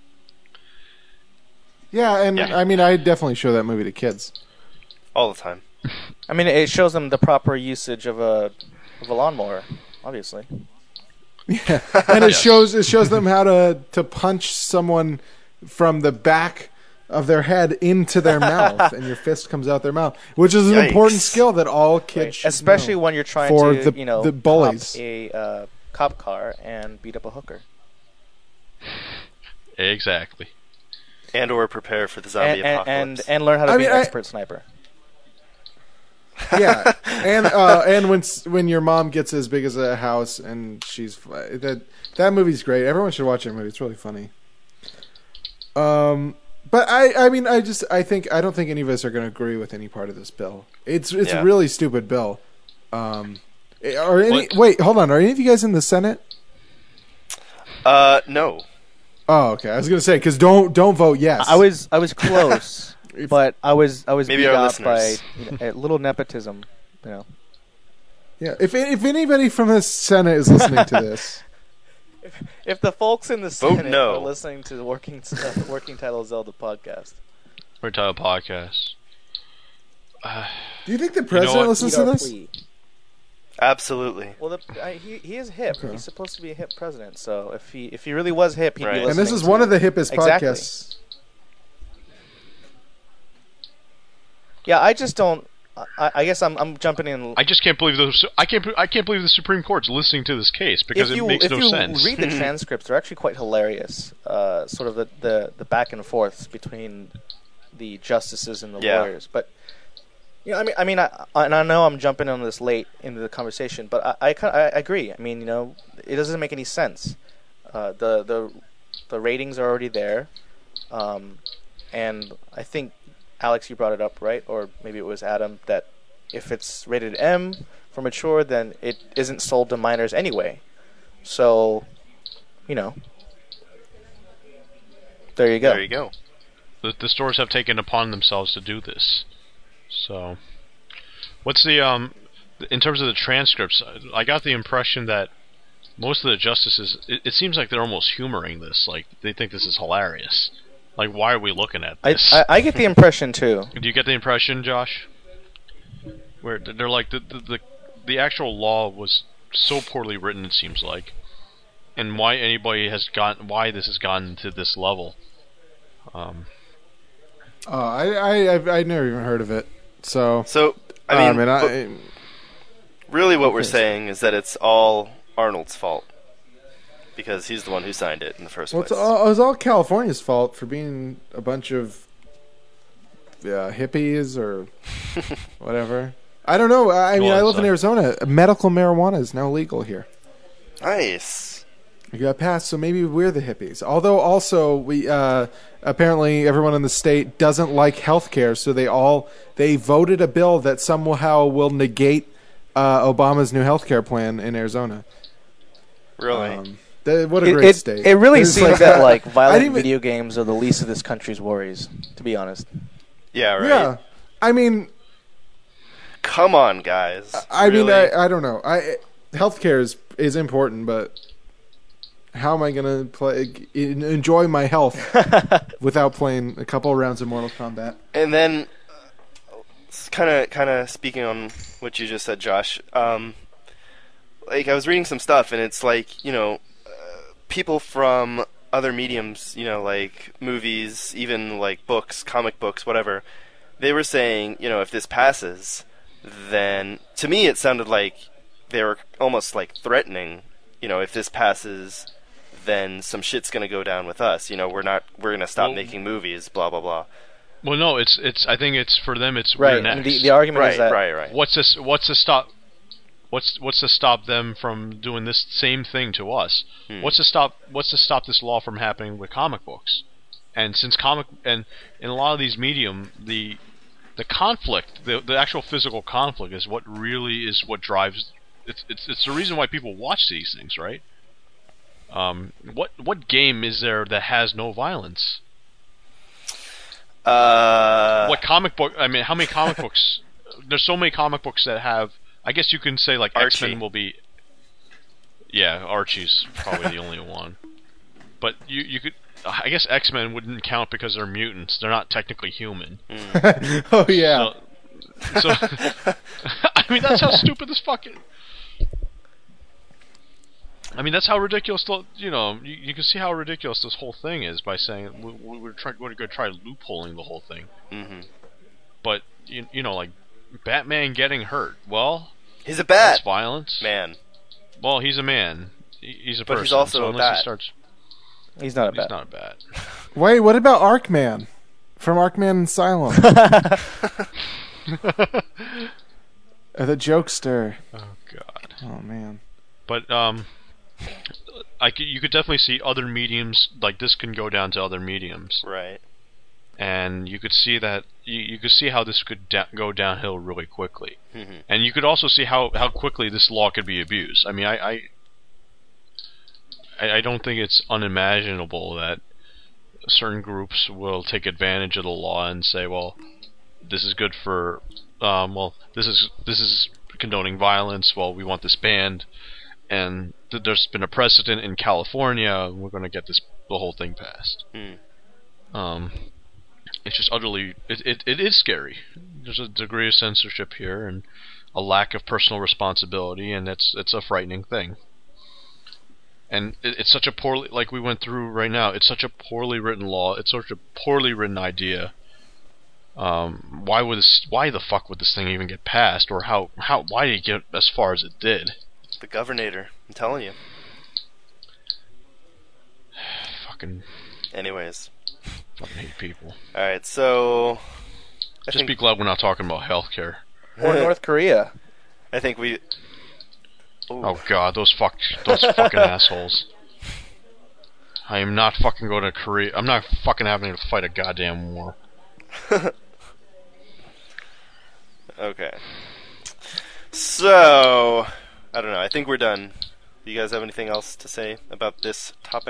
Yeah, and Yeah. I mean, I definitely show that movie to kids. All the time. I mean, it shows them the proper usage of a of a lawnmower, obviously. Yeah, and it Yes. shows it shows them how to to punch someone from the back of their head into their mouth, and your fist comes out their mouth, which is an Yikes. important skill that all kids Right. should Especially know. when you're trying for to, the- you know, the bullies. cop a uh, cop car and beat up a hooker. exactly. And or prepare for the zombie And, and, apocalypse. and and learn how to I be mean, an I- expert sniper. Yeah, and uh, and when s- when your mom gets as big as a house and she's that that movie's great. Everyone should watch that movie. It's really funny. Um, but I I mean I just I think I don't think any of us are going to agree with any part of this bill. It's it's Yeah. a really stupid bill. Um, are any What? wait hold on? Are any of you guys in the Senate? Uh, no. Oh, okay. I was going to say because don't don't vote yes. I was I was close, If- but I was I was Maybe beat our out by listeners. you know, a little nepotism. You know, Yeah. If if anybody from the Senate is listening to this. if the folks in the Vote Senate no. are listening to the working uh, working title Zelda podcast, We're title podcast. Do you think the president what? listens heed to our this? plea. Absolutely. Well, the, uh, he he is hip. Okay. He's supposed to be a hip president. So if he if he really was hip, he'd Right. be And And listening. this is to one of it. the hippest Exactly. podcasts. Yeah, I just don't. I, I guess I'm I'm jumping in. I just can't believe the I can't I can't believe the Supreme Court's listening to this case because if you it makes if no you sense. read the transcripts, they're actually quite hilarious. Uh, sort of the, the, the back and forths between the justices and the Yeah. lawyers. But you know, I mean, I mean, I, and I know I'm jumping on this late into the conversation, but I I, kind I agree. I mean, you know, it doesn't make any sense. Uh, the the the ratings are already there, um, and I think Alex, you brought it up, right? Or maybe it was Adam, that if it's rated M for mature, then it isn't sold to minors anyway. So, you know, there you go. There you go. The, the stores have taken upon themselves to do this. So, what's the um, in terms of the transcripts? I got the impression that most of the justices, it, it seems like they're almost humoring this. Like they think this is hilarious. Like, why are we looking at I, this? I I get the impression too. Do you get the impression, Josh? Where they're like the the the, the actual law was so poorly written, it seems like, and why anybody has gotten why this has gotten to this level. Um, Oh, I, I, I've, I've never even heard of it. So, So, I I mean, mean, I, but really what we're saying is that it's all Arnold's fault. because he's the one who signed it in the first Well, it's place. all, it was all California's fault for being a bunch of uh, hippies or whatever. I don't know. I mean, Well, I it's live in like- Arizona. Medical marijuana is now legal here. Nice. It got passed, so maybe we're the hippies. Although, also, we uh, apparently everyone in the state doesn't like health care, so they all they voted a bill that somehow will negate uh, Obama's new health care plan in Arizona. Really? Um, th- what a It, great it, state! it really There's seems that like I violent didn't even- video games are the least of this country's worries. To be honest, yeah, right? Yeah, I mean, Come on, guys. I mean, Really? I, I don't know. I healthcare is is important, but how am I gonna play enjoy my health without playing a couple of rounds of Mortal Kombat? And then, kind of, kind of speaking on what you just said, Josh. Um, like I was reading some stuff, and it's like you know, uh, people from other mediums, you know, like movies, even like books, comic books, whatever. They were saying, you know, if this passes, then to me it sounded like they were almost like threatening. You know, if this passes, then some shit's gonna go down with us. You know, we're not, we're gonna stop Well- making movies. Blah blah blah. Well, no, it's it's. I think it's for them. It's right? we're And next. the the argument Right, is that right, right. What's this? What's to stop? What's what's to stop them from doing this same thing to us? Hmm. What's to stop? What's to stop this law from happening with comic books? And since comic and in a lot of these medium, the the conflict, the the actual physical conflict, is what really is what drives. It's it's it's the reason why people watch these things, right? Um, what what game is there that has no violence? Uh, What comic book? I mean, how many comic books? There's so many comic books that have. I guess you can say like Archie. X-Men will be. Yeah, Archie's probably the only one. But you you could. I guess X-Men wouldn't count because they're mutants. They're not technically human. Oh yeah, So, so I mean, that's how stupid this fucking. I mean, that's how ridiculous. The, you know, you, you can see how ridiculous this whole thing is by saying we, we're trying. We're going to try loopholing the whole thing. hmm But you, you know, like Batman getting hurt. Well, He's a that's bat violence. man. Well, he's a man. He- He's a But person. he's also so a unless bat. he starts, he's not a he's bad. not a bat. wait, what about Arkman from Arkman Asylum? Uh, the jokester. Oh God. Oh man. But um, I could, you could definitely see other mediums like this can go down to other mediums, Right. and you could see that you, you could see how this could da- go downhill really quickly, Mhm. and you could also see how, how quickly this law could be abused. I mean, I I, I I don't think it's unimaginable that certain groups will take advantage of the law and say, well, this is good for, um, well, this is this is condoning violence. Well, we want this banned. And th- there's been a precedent in California. We're going to get this the whole thing passed. Hmm. Um, it's just utterly it, it it is scary. There's a degree of censorship here and a lack of personal responsibility, and it's it's a frightening thing. And it, it's such a poorly like we went through right now. It's such a poorly written law. It's such a poorly written idea. Um, why would this? Why the fuck would this thing even get passed? Or how how why did it get as far as it did? The governor. I'm telling you. Fucking Anyways. fucking hate people. All right. So. I Just think be glad we're not talking about healthcare. Or North Korea. I think we. Ooh. Oh god, those fuck those fucking assholes. I am not fucking going to Korea. I'm not fucking having to fight a goddamn war. Okay. So, I don't know. I think we're done. Do you guys have anything else to say about this topic?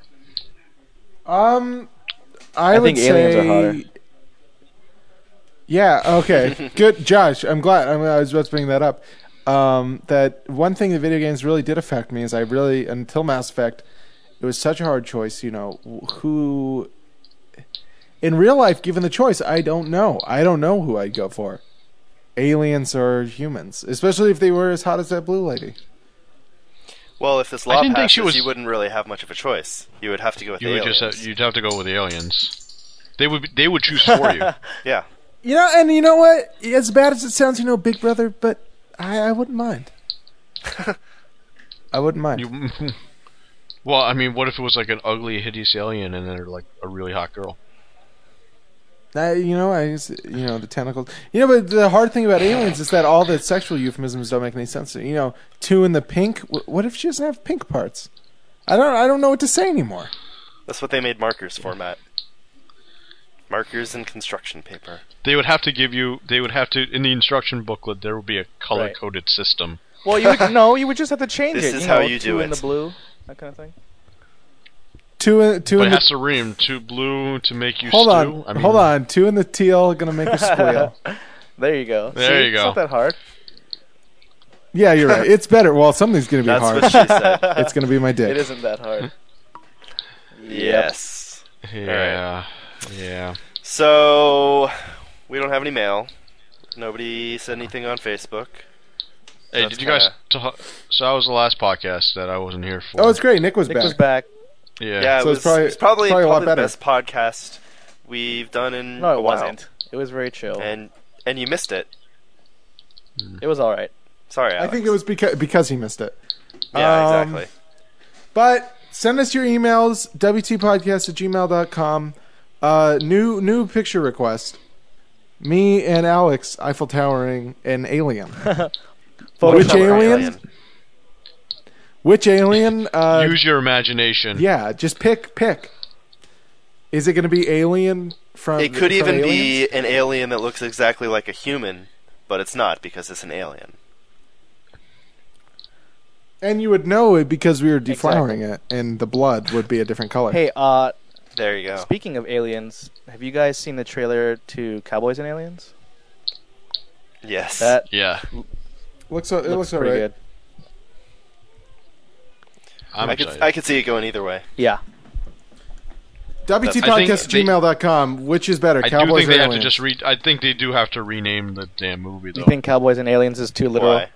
Um, I, I would think aliens say, are hotter. Yeah. Okay. Good, Josh. I'm glad. I, mean, I was about to bring that up. Um, that one thing that video games really did affect me is I really until Mass Effect, it was such a hard choice. You know, who in real life, given the choice, I don't know. I don't know who I'd go for, aliens or humans, especially if they were as hot as that blue lady. Well, if this I law didn't think passes, she was- you wouldn't really have much of a choice. You would have to go with You aliens. would just have, you'd have to go with the aliens. They would be, they would choose for you. Yeah. You know, and you know what? As bad as it sounds, you know, Big Brother, but I, I wouldn't mind. I wouldn't mind. You, Well, I mean, what if it was like an ugly, hideous alien and they're like a really hot girl? Uh, you know, I used to- you know the tentacles. You know, but the hard thing about aliens is that all the sexual euphemisms don't make any sense. You know, two in the pink. wh- What if she doesn't have pink parts? I don't. I don't know what to say anymore. That's what they made markers for, Matt. Markers and construction paper. They would have to give you. They would have to in the instruction booklet. There would be a color-coded system. Well, you would, no, you would just have to change This it. is you how know, you two do in it. the blue, that kind of thing. Two. In, two But in it the. has to ream to blue to make you Hold stew. on. I mean, Hold on. Two in the teal gonna make you squeal. There you go. There See? you go. It's not that hard. Yeah, you're right. It's better. Well, something's gonna be That's hard. what she said. It's gonna be my dick. It isn't that hard. Yes. Yeah. Yeah. So, we don't have any mail. Nobody said anything on Facebook. Hey, That's did you guys? kinda- T- so that was the last podcast that I wasn't here for. Oh, it's great. Nick was Nick back. was back. Yeah. Yeah, it So was it's probably- it's probably, probably a lot probably the better. best podcast we've done in No, a it while. wasn't. It was very chill. And and you missed it. It was all right. Sorry, I Alex. think it was because because he missed it. Yeah, Um, exactly. But send us your emails, w t podcast at gmail dot com. Uh, new new picture request. Me and Alex Eiffel Towering an alien. Which Photoshop. alien? Which alien? Uh, Use your imagination. yeah, just pick pick. Is it going to be Alien from? It could from even Aliens? be an alien that looks exactly like a human, but it's not because it's an alien. And you would know it because we were deflowering it, and the blood would be a different color. Hey, uh, There you go. speaking of aliens, have you guys seen the trailer to Cowboys and Aliens? Yes. That Yeah. looks it looks, looks pretty alright. good. I'm I could excited. I could see it going either way. Yeah. W T I think podcast at they- gmail dot com. Which is better, I do Cowboys think or they have to Aliens? just re. I think they do have to rename the damn movie though. You think Cowboys and Aliens is too literal? Why?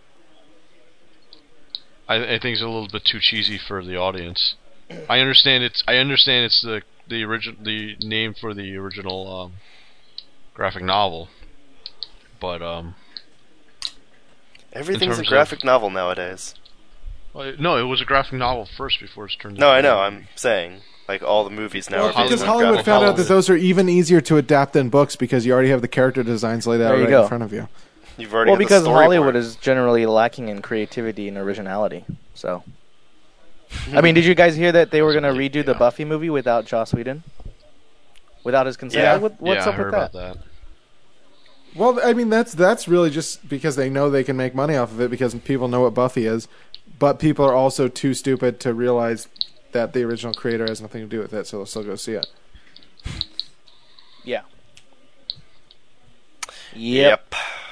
I, I think it's a little bit too cheesy for the audience. I understand it's. I understand it's the the original the name for the original um, graphic novel, but um, Everything's a terms graphic novel nowadays. well, no, it was a graphic novel first before it's turned. No, into I know. a movie. I'm saying like all the movies now Well, are based because on Hollywood graphic found out novels. that those are even easier to adapt than books because you already have the character designs laid out There you right go. in front of you. You've already Well, got the because Hollywood storyboard. is generally lacking in creativity and originality. So, I mean, did you guys hear that they were going to redo the Yeah. Buffy movie without Joss Whedon? Without his consent? Yeah. What, what's yeah, up I heard with that? about that. Well, I mean that's that's really just because they know they can make money off of it because people know what Buffy is, but people are also too stupid to realize that the original creator has nothing to do with it, so they'll still go see it. Yeah. Yep. Yep.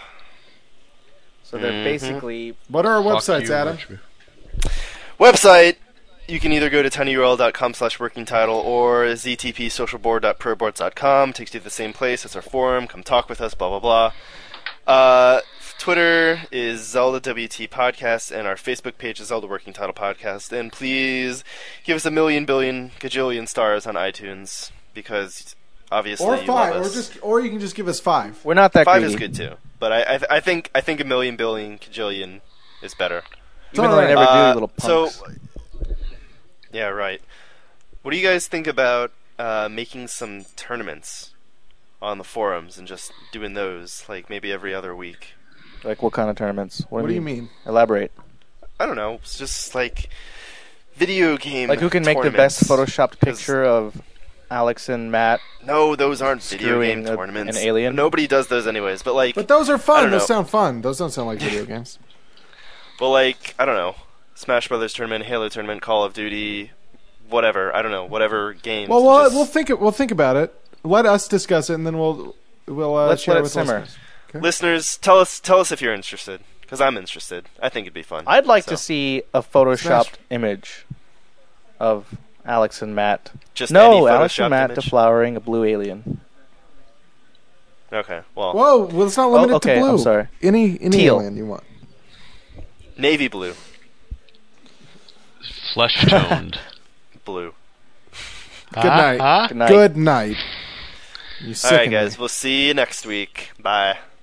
So they're Mhm. basically What are our Fuck websites, you, Adam? Richard. Website. You can either go to tinyurl dot com slash working title or z t p social board dot proboards dot com. Takes you to the same place. It's our forum. Come talk with us. Blah blah blah. Uh, Twitter is Zelda W T Podcast, and our Facebook page is Zelda Working Title Podcast. And please give us a million billion gajillion stars on iTunes because obviously Or you five, love or us. just or you can just give us five. we're not that Five greedy. is good too, but I I, th- I think I think a million billion gajillion is better. Even It's though I alright. never Uh, do, little so, punks. yeah, right. What do you guys think about uh, making some tournaments on the forums and just doing those, like maybe every other week? Like what kind of tournaments? What, What do you mean? Elaborate. I don't know. It's just like video game. Like who can make the best tournaments. photoshopped 'Cause- picture of Alex and Matt? No, those aren't video Screwing game a- tournaments. an alien? Nobody does those anyways. But like, But those are I fun. don't Those know. sound fun. Those don't sound like video games. but like, I don't know. Smash Brothers tournament, Halo tournament, Call of Duty, whatever. I don't know. Whatever games. Well, we'll, just- we'll think it, we'll think about it. Let us discuss it, and then we'll we'll uh, Let's share let it with simmer. listeners. Listeners, tell us tell us if you're interested, because I'm interested. I think it'd be fun. I'd like So, to see a photoshopped Smash. image of Alex and Matt. just No, any Alex and Photoshopped Matt image? deflowering a blue alien. Okay, well, Whoa, well, let's not limit Oh, it to okay, blue. I'm sorry. Any any Teal. alien you want. navy blue, Flesh toned. blue. Good night. Huh? Good night. Good night. You All sicken right, me. guys. We'll see you next week. Bye.